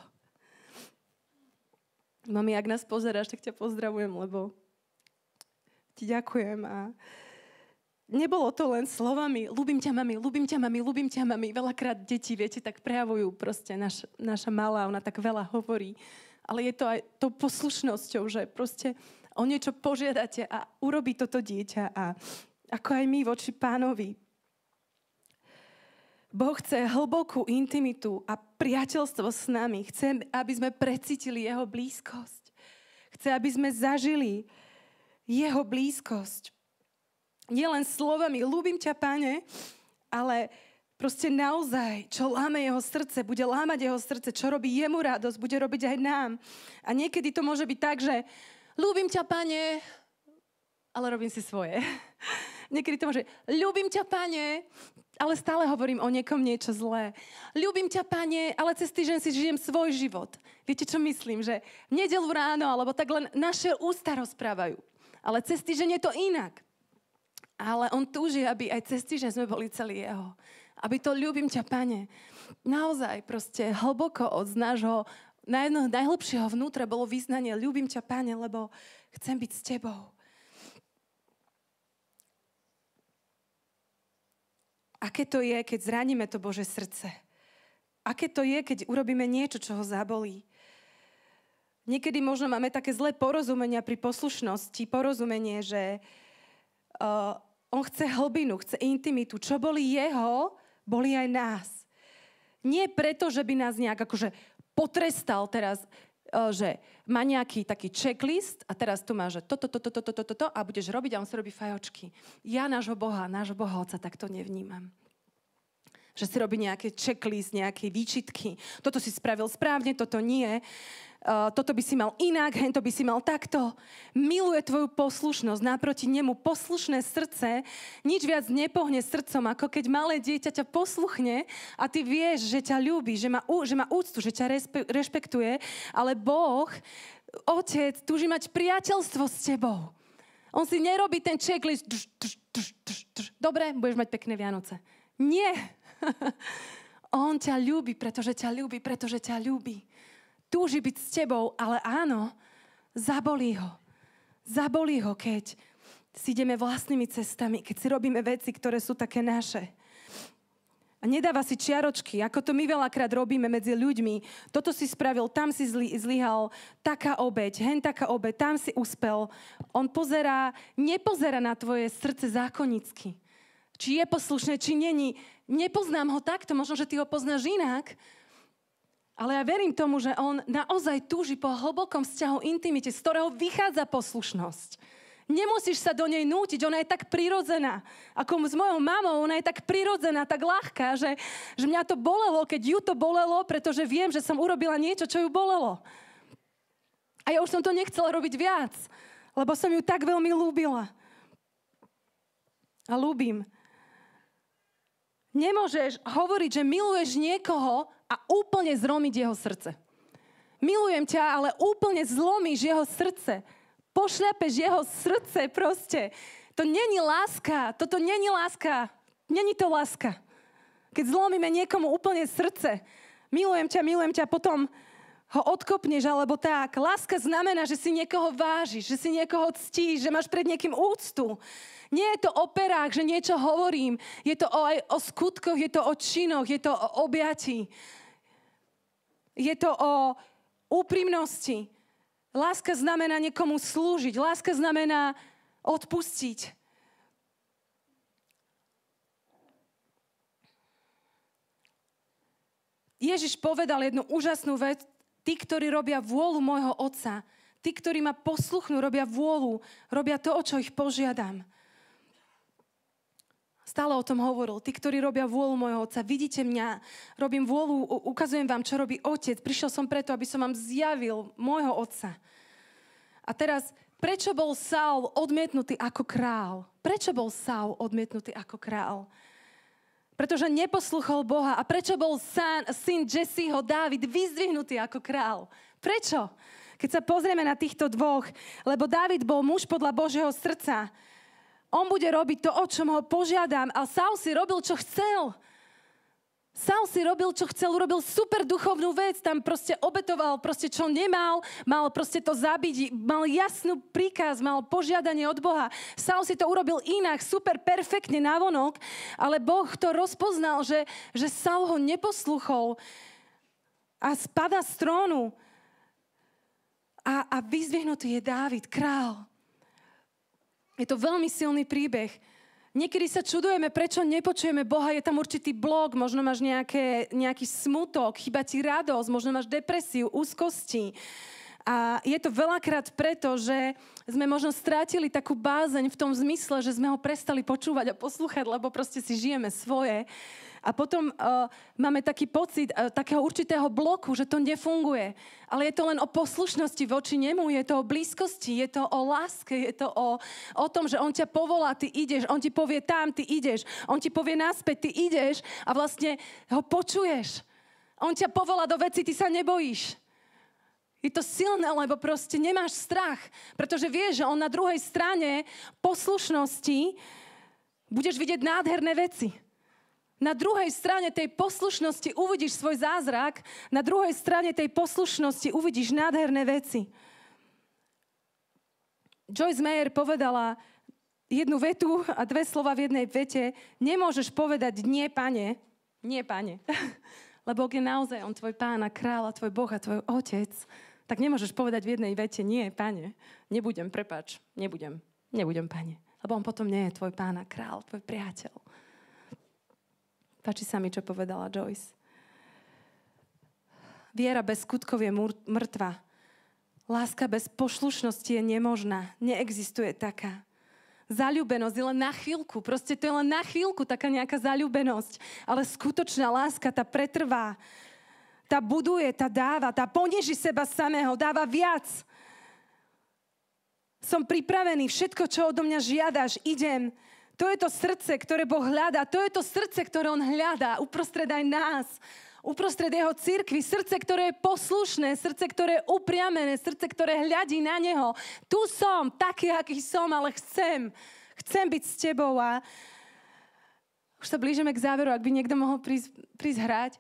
Mami, ak nás pozeráš, tak ťa pozdravujem, lebo ti ďakujem a nebolo to len slovami, ľúbim ťa, mami, ľúbim ťa, mami, ľúbim ťa, mami. Veľakrát deti, viete, tak prejavujú proste naša malá, ona tak veľa hovorí. Ale je to aj tou poslušnosťou, že proste o niečo požiadate a urobí toto dieťa. A ako aj my voči Pánovi. Boh chce hlbokú intimitu a priateľstvo s nami. Chce, aby sme precítili jeho blízkosť. Chce, aby sme zažili jeho blízkosť. Nie len slovami, ľúbim ťa, Pane, ale proste naozaj, čo láme jeho srdce, bude lámať jeho srdce, čo robí jemu radosť, bude robiť aj nám. A niekedy to môže byť tak, že ľúbim ťa, Pane, ale robím si svoje. Niekedy to môže, ľúbim ťa, Pane, ale stále hovorím o niekom niečo zlé. Ľúbim ťa, Pane, ale cez týždeň si žijem svoj život. Viete, čo myslím? Že v nedeľu ráno, alebo tak len naše ústa rozprávajú. Ale cez týždeň je to inak. Ale on túži, aby aj cez týždeň sme boli celý jeho. Aby to ľúbim ťa, Pane. Naozaj proste hlboko od nášho najhlbšieho vnútra bolo vyznanie ľúbim ťa, Pane, lebo chcem byť s tebou. Aké to je, keď zraníme to Božie srdce? Aké to je, keď urobíme niečo, čo ho zabolí? Niekedy možno máme také zlé porozumenia pri poslušnosti, porozumenie, že on chce hlbinu, chce intimitu. Čo boli jeho, boli aj nás. Nie preto, že by nás nejak akože potrestal teraz, že má nejaký taký checklist a teraz tu má, že toto a budeš robiť a on sa robí fajočky. Ja nášho Boha Otca takto nevnímam. Že si robí nejaký checklist, nejaké výčitky. Toto si spravil správne, toto nie. Toto by si mal inak, hento by si mal takto. Miluje tvoju poslušnosť, naproti nemu poslušné srdce, nič viac nepohne srdcom, ako keď malé dieťa ťa posluchne a ty vieš, že ťa ľúbi, že má úctu, že ťa rešpektuje, ale Boh, Otec, túži mať priateľstvo s tebou. On si nerobí ten checklist, dobre, budeš mať pekné Vianoce. Nie. On ťa ľúbi, pretože ťa ľúbi. Túži byť s tebou, ale áno, zabolí ho. Zabolí ho, keď si ideme vlastnými cestami, keď si robíme veci, ktoré sú také naše. A nedáva si čiaročky, ako to my veľakrát robíme medzi ľuďmi. Toto si spravil, tam si zlyhal, taká obeť, hen taká obeť, tam si uspel. On nepozerá na tvoje srdce zákonicky. Či je poslušné, či není. Nepoznám ho takto, možno, že ty ho poznáš inak. Ale ja verím tomu, že on naozaj túži po hlbokom vzťahu intimite, z ktorého vychádza poslušnosť. Nemusíš sa do nej nútiť, ona je tak prirodzená. Ako s mojou mamou, ona je tak prirodzená, tak ľahká, že mňa to bolelo, keď ju to bolelo, pretože viem, že som urobila niečo, čo ju bolelo. A ja už som to nechcela robiť viac, lebo som ju tak veľmi ľúbila. A ľúbim. Nemôžeš hovoriť, že miluješ niekoho a úplne zlomiť jeho srdce. Milujem ťa, ale úplne zlomíš jeho srdce. Pošľapeš jeho srdce proste. To není láska. Toto není láska. Není to láska. Keď zlomíme niekomu úplne srdce. Milujem ťa, potom ho odkopneš alebo tak. Láska znamená, že si niekoho vážiš, že si niekoho ctíš, že máš pred niekým úctu. Nie je to o perách, že niečo hovorím. Je to aj o skutkoch, je to o činoch, je to o objatí. Je to o úprimnosti. Láska znamená niekomu slúžiť. Láska znamená odpustiť. Ježiš povedal jednu úžasnú vec. Tí, ktorí robia vôľu môjho Otca, tí, ktorí ma posluchnú, robia vôľu, robia to, o čo ich požiadam. Stále o tom hovoril. Tí, ktorí robia vôľu môjho Otca, vidíte mňa, robím vôľu, ukazujem vám, čo robí Otec. Prišiel som preto, aby som vám zjavil môjho Otca. A teraz, prečo bol Saul odmietnutý ako král? Prečo bol Saul odmietnutý ako král? Pretože neposluchol Boha. A prečo bol syn Jesseho, Dávid, vyzdvihnutý ako král? Prečo? Keď sa pozrieme na týchto dvoch, lebo Dávid bol muž podľa Božieho srdca. On bude robiť to, o čom ho požiadam. A Saul si robil, čo chcel. Saul si robil, čo chcel, urobil super duchovnú vec, tam proste obetoval, proste čo nemal, mal proste to zabiť, mal jasnú príkaz, mal požiadanie od Boha. Saul si to urobil inak, super perfektne navonok, ale Boh to rozpoznal, že Saul ho neposluchol a spada z trónu. A vyzdvihnutý je Dávid, král. Je to veľmi silný príbeh. Niekedy sa čudujeme, prečo nepočujeme Boha, je tam určitý blok, možno máš nejaký smutok, chýba ti radosť, možno máš depresiu, úzkosti. A je to veľakrát preto, že sme možno strátili takú bázeň v tom zmysle, že sme ho prestali počúvať a poslúchať, lebo proste si žijeme svoje. A potom máme taký pocit takého určitého bloku, že to nefunguje. Ale je to len o poslušnosti voči nemu, je to o blízkosti, je to o láske, je to o tom, že on ťa povolá, ty ideš, on ti povie tam, ty ideš, on ti povie naspäť, ty ideš a vlastne ho počuješ. On ťa povolá do veci, ty sa nebojíš. Je to silné, lebo proste nemáš strach, pretože vieš, že on na druhej strane poslušnosti budeš vidieť nádherné veci. Na druhej strane tej poslušnosti uvidíš svoj zázrak, na druhej strane tej poslušnosti uvidíš nádherné veci. Joyce Meyer povedala jednu vetu a dve slova v jednej vete. Nemôžeš povedať nie, pane, nie, pane. Lebo ak je naozaj on tvoj pán a kráľ a tvoj Boh a tvoj otec, tak nemôžeš povedať v jednej vete nie, pane. Nebudem, prepáč, nebudem, pane. Lebo on potom nie je tvoj pán a kráľ, tvoj priateľ. Páči sa mi, čo povedala Joyce. Viera bez skutkov je mŕtva. Láska bez poslušnosti je nemožná. Neexistuje taká. Zaľúbenosť je len na chvíľku. Proste to je len na chvíľku taká nejaká zaľúbenosť. Ale skutočná láska, tá pretrvá. Tá buduje, tá dáva, tá poníži seba samého, dáva viac. Som pripravený, všetko, čo odo mňa žiadaš, idem. To je to srdce, ktoré Boh hľadá. To je to srdce, ktoré on hľadá uprostred aj nás. Uprostred jeho cirkvi. Srdce, ktoré je poslušné. Srdce, ktoré je upriamené. Srdce, ktoré hľadí na neho. Tu som, taký, aký som, ale chcem. Chcem byť s tebou. A už sa blížime k záveru, ak by niekto mohol prísť hrať.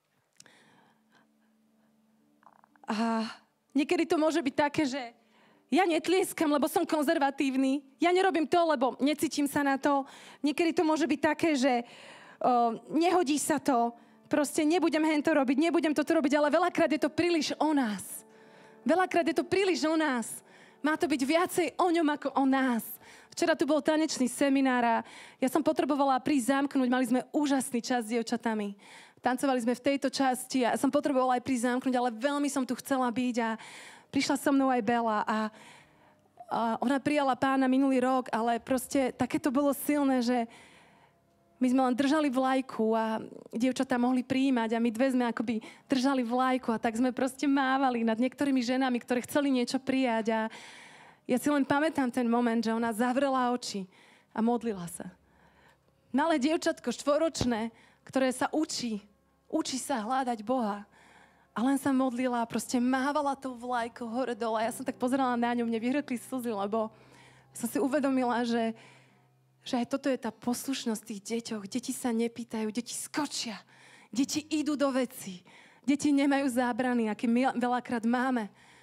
A niekedy to môže byť také, že ja netlieskam, lebo som konzervatívny. Ja nerobím to, lebo necítim sa na to. Niekedy to môže byť také, že nehodí sa to. Proste nebudem hento robiť, nebudem toto robiť, ale veľakrát je to príliš o nás. Veľakrát je to príliš o nás. Má to byť viacej o ňom ako o nás. Včera tu bol tanečný seminár a ja som potrebovala prísť zamknúť. Mali sme úžasný čas s dievčatami. Tancovali sme v tejto časti a som potrebovala aj prísť zamknúť, ale veľmi som tu chcela byť a prišla so mnou aj Bela a ona prijala pána minulý rok, ale proste také to bolo silné, že my sme len držali vlajku a dievčatá mohli prijímať a my dve sme akoby držali vlajku a tak sme proste mávali nad niektorými ženami, ktoré chceli niečo prijať a ja si len pamätám ten moment, že ona zavrela oči a modlila sa. Malé dievčatko, 4-ročné, ktoré sa učí sa hľadať Boha. A len sa modlila a proste mávala tou vlajkou hore dole. Ja som tak pozerala na ňu, mne vyhrkli slzy, lebo som si uvedomila, že aj toto je tá poslušnosť tých deťoch. Deti sa nepýtajú, deti skočia. Deti idú do veci. Deti nemajú zábrany, aké my veľakrát máme.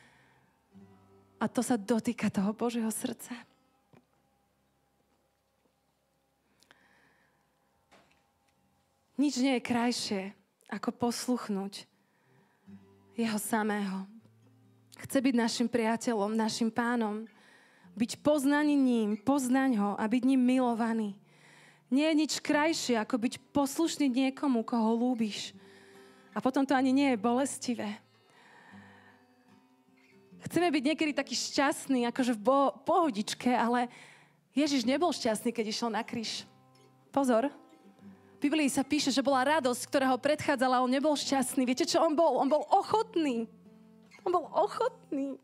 A to sa dotýka toho Božieho srdca. Nič nie je krajšie, ako posluchnúť jeho samého. Chce byť našim priateľom, našim pánom. Byť poznaný ním, poznaň ho a byť ním milovaný. Nie je nič krajšie, ako byť poslušný niekomu, koho ľúbiš. A potom to ani nie je bolestivé. Chceme byť niekedy taký šťastný, akože v pohodičke, ale Ježiš nebol šťastný, keď išiel na kríž. Pozor. V Biblii sa píše, že bola radosť, ktorá ho predchádzala, on nebol šťastný. Viete, čo on bol? On bol ochotný. On bol ochotný.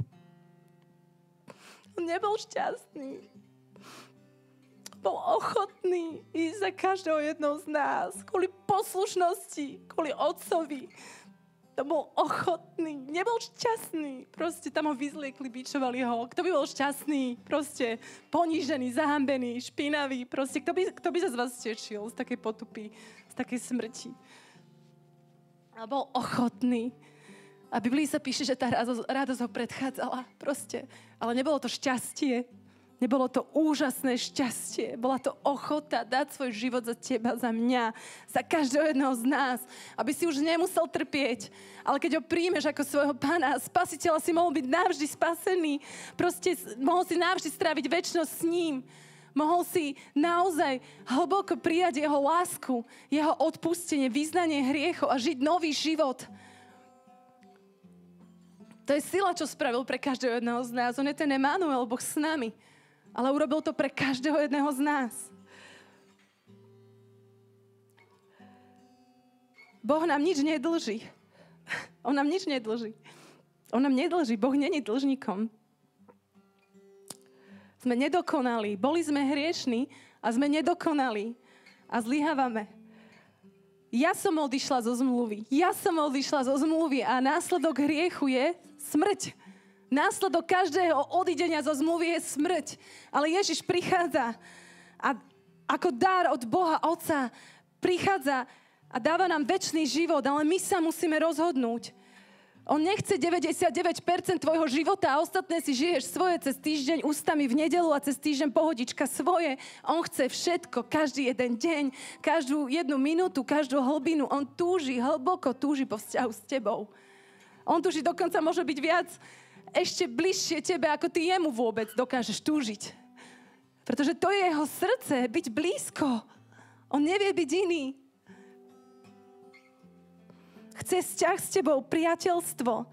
On nebol šťastný. Bol ochotný ísť za každého jednou z nás. Kvôli poslušnosti, kvôli otcovi. To bol ochotný. Nebol šťastný. Proste tam ho vyzliekli, bičovali ho. Kto by bol šťastný? Proste ponížený, zahambený, špinavý. Proste kto by sa z vás tešil z takej potupy, z takej smrti? Ale bol ochotný. A v Biblii sa píše, že tá radosť ho predchádzala. Proste. Ale nebolo to šťastie. Nebolo to úžasné šťastie. Bola to ochota dať svoj život za teba, za mňa, za každého jedného z nás. Aby si už nemusel trpieť. Ale keď ho príjmeš ako svojho pána a spasiteľa, si mohol byť navždy spasený. Proste mohol si navždy stráviť večnosť s ním. Mohol si naozaj hlboko prijať jeho lásku, jeho odpustenie, vyznanie hriechov a žiť nový život. To je sila, čo spravil pre každého jedného z nás. On je ten Emanuel, Boh s nami. Ale urobil to pre každého jedného z nás. Boh nám nič nedlží. On nám nič nedlží. On nám nedlží. Boh není dlžníkom. Sme nedokonalí. Boli sme hriešni a sme nedokonalí. A zlyhávame. Ja som odišla zo zmluvy a následok hriechu je smrť. Následok každého odidenia zo zmluvy je smrť. Ale Ježiš prichádza a ako dar od Boha Otca prichádza a dáva nám večný život, ale my sa musíme rozhodnúť. On nechce 99% tvojho života a ostatné si žiješ svoje cez týždeň ústami v nedeľu a cez týždeň pohodička svoje. On chce všetko, každý jeden deň, každú jednu minútu, každú hlbinu. On hlboko túži po vzťahu s tebou. On túži dokonca môže byť viac ešte bližšie tebe, ako ty jemu vôbec dokážeš túžiť. Pretože to je jeho srdce, byť blízko. On nevie byť iný. Chce vzťah s tebou, priateľstvo.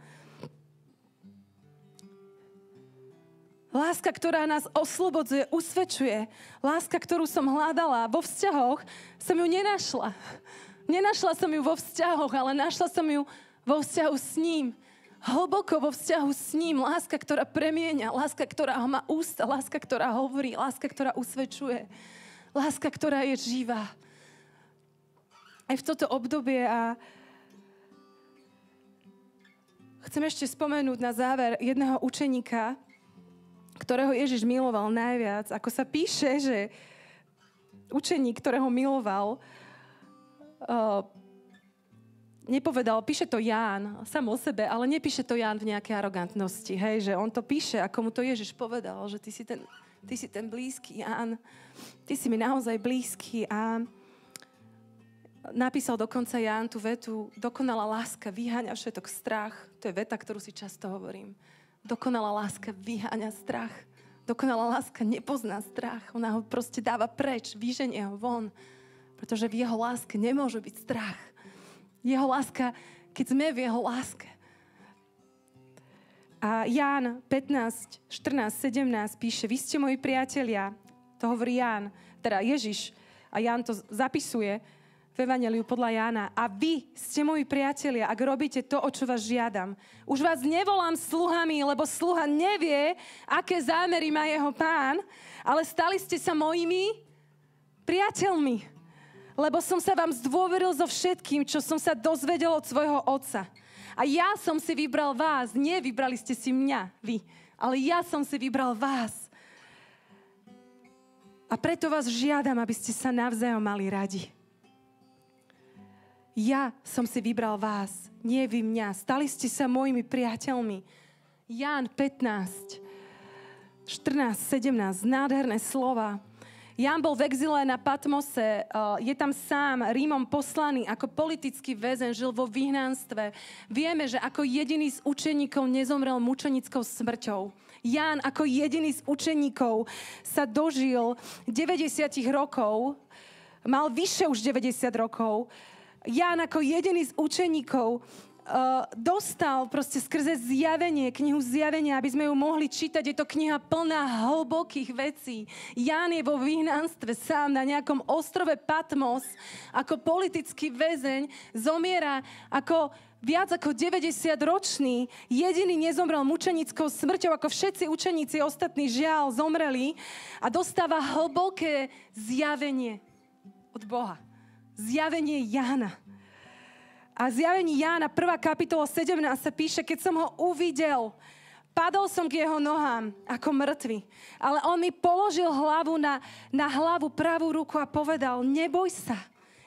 Láska, ktorá nás oslobodzuje, usvedčuje. Láska, ktorú som hľadala vo vzťahoch, som ju nenašla. Nenašla som ju vo vzťahoch, ale našla som ju vo vzťahu s ním. Hlboko vo vzťahu s ním. Láska, ktorá premieňa. Láska, ktorá má ústa. Láska, ktorá hovorí. Láska, ktorá usvedčuje. Láska, ktorá je živá. Aj v toto obdobie a chcem ešte spomenúť na záver jedného učeníka, ktorého Ježiš miloval najviac. Ako sa píše, že učeník, ktorého miloval, nepovedal, píše to Ján sám o sebe, ale nepíše to Ján v nejakej arogantnosti, hej, že on to píše, ako mu to Ježiš povedal, že ty si ten blízky Ján, ty si mi naozaj blízky a napísal dokonca Ján tú vetu, dokonalá láska vyháňa všetok strach, to je veta, ktorú si často hovorím. Dokonalá láska vyháňa strach, dokonalá láska nepozná strach, ona ho proste dáva preč, vyženie ho von, pretože v jeho láske nemôže byť strach. Jeho láska, keď sme v jeho láske. A Ján 15, 14, 17 píše, vy ste moji priatelia, to hovorí Ján, teda Ježiš, a Ján to zapisuje v Evanjeliu podľa Jána, a vy ste moji priatelia, ak robíte to, o čo vás žiadam. Už vás nevolám sluhami, lebo sluha nevie, aké zámery má jeho pán, ale stali ste sa mojimi priateľmi. Lebo som sa vám zdôveril so všetkým, čo som sa dozvedel od svojho otca. A ja som si vybral vás. Nie vybrali ste si mňa, vy. Ale ja som si vybral vás. A preto vás žiadam, aby ste sa navzájom mali radi. Ja som si vybral vás. nie vy mňa. Stali ste sa mojimi priateľmi. Ján 15, 14, 17, nádherné slova. Ján bol v exile na Patmose, je tam sám, Rímom poslaný, ako politický väzeň, žil vo vyhnanstve. Vieme, že ako jediný z učeníkov nezomrel mučenickou smrťou. Ján ako jediný z učeníkov sa dožil 90 rokov, mal vyše už 90 rokov. Ján ako jediný z učeníkov dostal proste skrze zjavenie, knihu Zjavenia, aby sme ju mohli čítať. Je to kniha plná hlbokých vecí. Ján je vo vyhnanstve sám na nejakom ostrove Patmos ako politický väzeň, zomiera ako viac ako 90-ročný, jediný nezomrel mučenickou smrťou, ako všetci učeníci ostatní žiaľ zomreli a dostáva hlboké zjavenie od Boha. Zjavenie Jána. A zjavení Jána, 1. kapitola 17 sa píše, keď som ho uvidel, padol som k jeho nohám ako mŕtvy. Ale on mi položil hlavu na hlavu pravú ruku a povedal, neboj sa,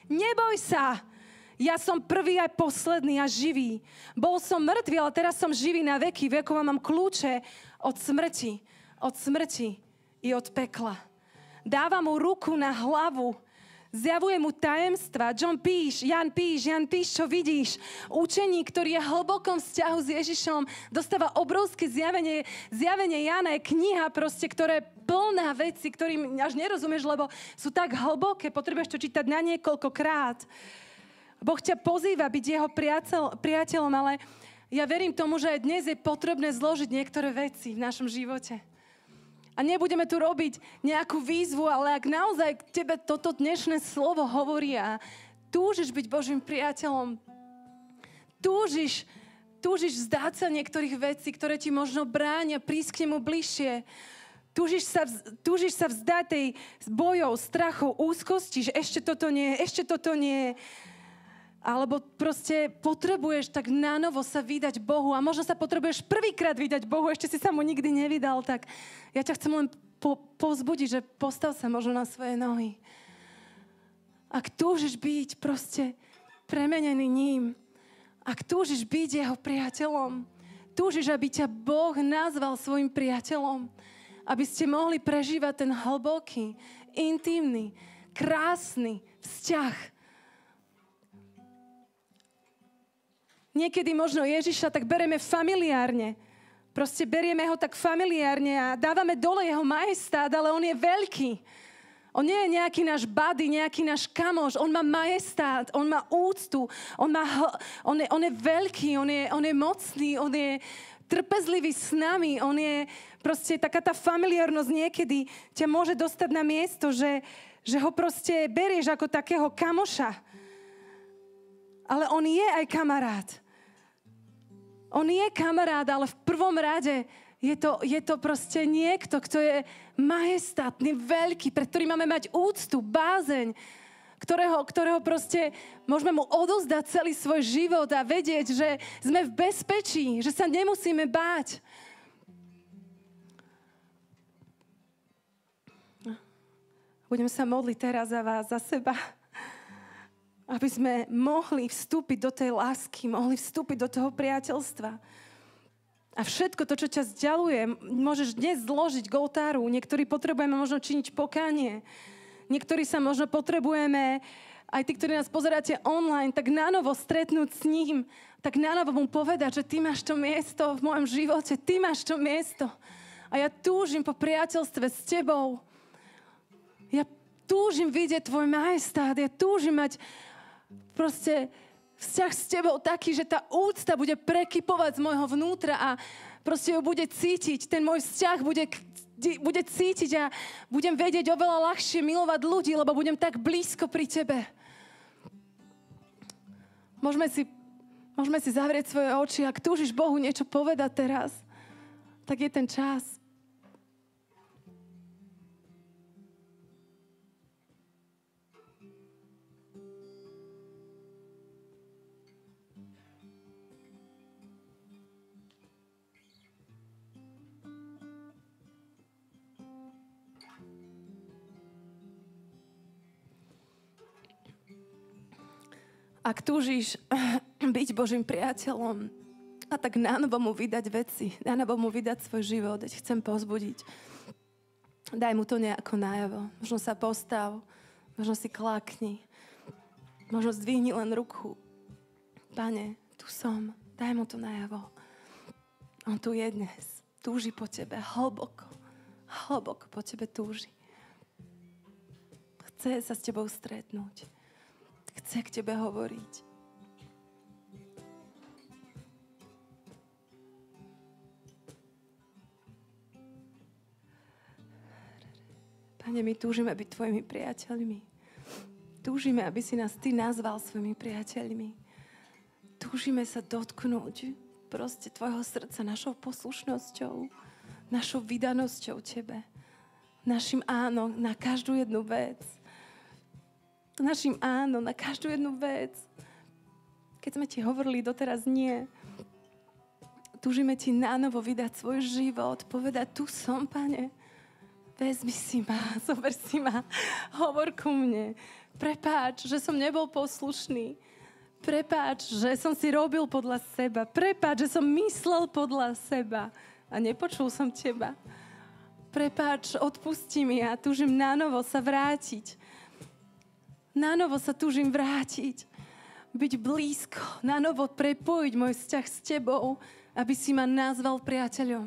ja som prvý aj posledný a živý. Bol som mŕtvy, ale teraz som živý na veky vekov a mám kľúče od smrti i od pekla. Dáva mu ruku na hlavu, zjavuje mu tajemstva. Jan píš, čo vidíš? Učeník, ktorý je v hlbokom vzťahu s Ježišom, dostáva obrovské zjavenie. Zjavenie Jana je kniha proste, ktorá je plná veci, ktorým až nerozumieš, lebo sú tak hlboké, potrebuješ to čítať na niekoľkokrát. Boh ťa pozýva byť jeho priateľom, ale ja verím tomu, že aj dnes je potrebné zložiť niektoré veci v našom živote. A nebudeme tu robiť nejakú výzvu, ale ak naozaj k tebe toto dnešné slovo hovorí a túžiš byť Božím priateľom, túžiš vzdať sa niektorých vecí, ktoré ti možno bránia prísť k nemu bližšie, túžiš sa vzdať tej bojov, strachov, úzkosti, že ešte toto nie, alebo proste potrebuješ tak nanovo sa vydať Bohu a možno sa potrebuješ prvýkrát vydať Bohu, ešte si sa mu nikdy nevydal, tak ja ťa chcem len povzbudiť, že postav sa možno na svoje nohy. Ak túžiš byť proste premenený ním, ak túžiš byť jeho priateľom, túžiš, aby ťa Boh nazval svojim priateľom, aby ste mohli prežívať ten hlboký, intimný, krásny vzťah. Niekedy možno Ježiša tak bereme familiárne. Proste berieme ho tak familiárne a dávame dole jeho majestát, ale on je veľký. On nie je nejaký náš buddy, nejaký náš kamoš. On má majestát, on má úctu, on je veľký, on je mocný, on je trpezlivý s nami. On je proste taká tá familiárnosť niekedy ťa môže dostať na miesto, že ho proste berieš ako takého kamoša. Ale on je aj kamarát. On je kamarát, ale v prvom rade je to proste niekto, kto je majestátny, veľký, pred ktorým máme mať úctu, bázeň, ktorého proste môžeme mu odozdať celý svoj život a vedieť, že sme v bezpečí, že sa nemusíme báť. Budem sa modliť teraz za vás, za seba, aby sme mohli vstúpiť do tej lásky, mohli vstúpiť do toho priateľstva. A všetko to, čo ťa vzdialuje, môžeš dnes zložiť k oltáru. Niektorí potrebujeme možno činiť pokánie. Niektorí sa možno potrebujeme, aj tí, ktorí nás pozeráte online, tak nanovo stretnúť s ním, tak nanovo mu povedať, že ty máš to miesto v mojom živote, ty máš to miesto. A ja túžim po priateľstve s tebou. Ja túžim vidieť tvoj majestát, ja túžim mať proste vzťah s tebou taký, že tá úcta bude prekypovať z môjho vnútra a proste ju bude cítiť. Ten môj vzťah bude cítiť a budem vedieť oveľa ľahšie milovať ľudí, lebo budem tak blízko pri tebe. Môžeme si zavrieť svoje oči. Ak túžiš Bohu niečo povedať teraz, tak je ten čas. Ak túžiš
byť Božím priateľom a tak nanovo mu vydať veci, nanovo mu vydať svoj život. Teď chcem pozbudiť. Daj mu to nejako najavo. Možno sa postav, možno si klákni, možno zdvihni len ruku. Pane, tu som, daj mu to najavo. On tu je dnes, túži po tebe, hlboko po tebe túži. Chce sa s tebou stretnúť. Chce k tebe hovoriť. Pane, my túžime byť tvojimi priateľmi. Túžime, aby si nás ty nazval svojimi priateľmi. Túžime sa dotknúť proste tvojho srdca našou poslušnosťou, našou vydanosťou tebe. Našim áno na každú jednu vec. Našim áno na každú jednu vec. Keď sme ti hovorili doteraz nie, túžime ti nánovo vydať svoj život, povedať, tu som, Pane. Vezmi si ma, zober si ma, hovor ku mne. Prepáč, že som nebol poslušný. Prepáč, že som si robil podľa seba. Prepáč, že som myslel podľa seba a nepočul som teba. Prepáč, odpusti mi a túžim nanovo sa vrátiť. Nanovo sa túžim vrátiť. Byť blízko, nanovo prepojiť môj vzťah s tebou, aby si ma nazval priateľom.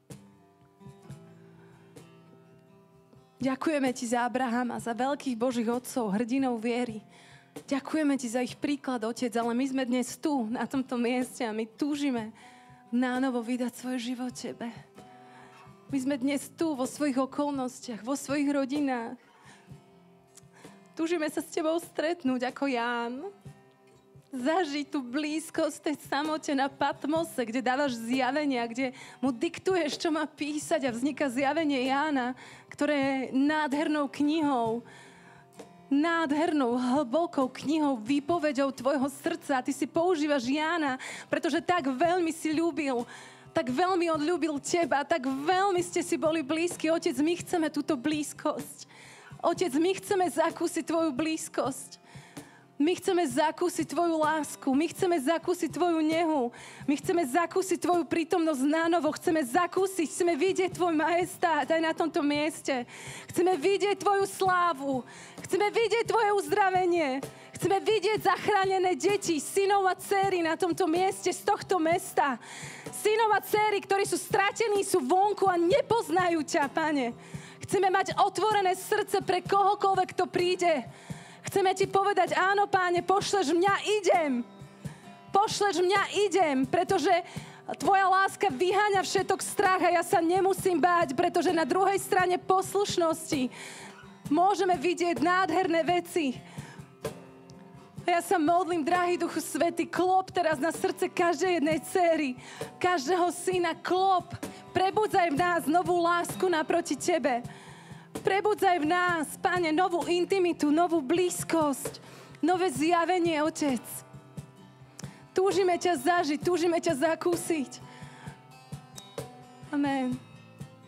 Ďakujeme ti za Abrahama, za veľkých Božích otcov, hrdinov viery. Ďakujeme ti za ich príklad, Otec, ale my sme dnes tu, na tomto mieste a my túžime nánovo vydať svoj život tebe. My sme dnes tu, vo svojich okolnostiach, vo svojich rodinách. Túžime sa s tebou stretnúť ako Ján. Zažiť tú blízkosť tej samote na Patmose, kde dávaš zjavenia, kde mu diktuješ, čo má písať a vzniká zjavenie Jána, ktoré je nádhernou knihou, nádhernou, hlbokou knihou, výpoveďou tvojho srdca. A ty si používaš Jána, pretože tak veľmi si ľúbil, tak veľmi on ľúbil teba, tak veľmi ste si boli blízki. Otec, my chceme túto blízkosť. Otec, my chceme zakúsiť tvoju blízkosť. My chceme zakúsiť tvoju lásku, my chceme zakúsiť tvoju nehu, my chceme zakúsiť tvoju prítomnosť nánovo, chceme vidieť tvoj majestát aj na tomto mieste. Chceme vidieť tvoju slávu, chceme vidieť tvoje uzdravenie, chceme vidieť zachránené deti, synov a dcéry na tomto mieste, z tohto mesta. Synov a dcéry, ktorí sú stratení, sú vonku a nepoznajú ťa, Pane. Chceme mať otvorené srdce pre kohokoľvek, kto príde. Chceme ti povedať, áno, Páne, pošleš mňa, idem. Pošleš mňa, idem, pretože tvoja láska vyháňa všetok strach a ja sa nemusím báť, pretože na druhej strane poslušnosti môžeme vidieť nádherné veci. A ja sa modlím, drahý Duchu Svätý, klop teraz na srdce každej jednej dcéry, každého syna, klop. Prebudzaj v nás novú lásku naproti tebe. Prebudzaj v nás, Pane, novú intimitu, novú blízkosť, nové zjavenie, Otec. Túžime ťa zažiť, túžime ťa zakúsiť. Amen.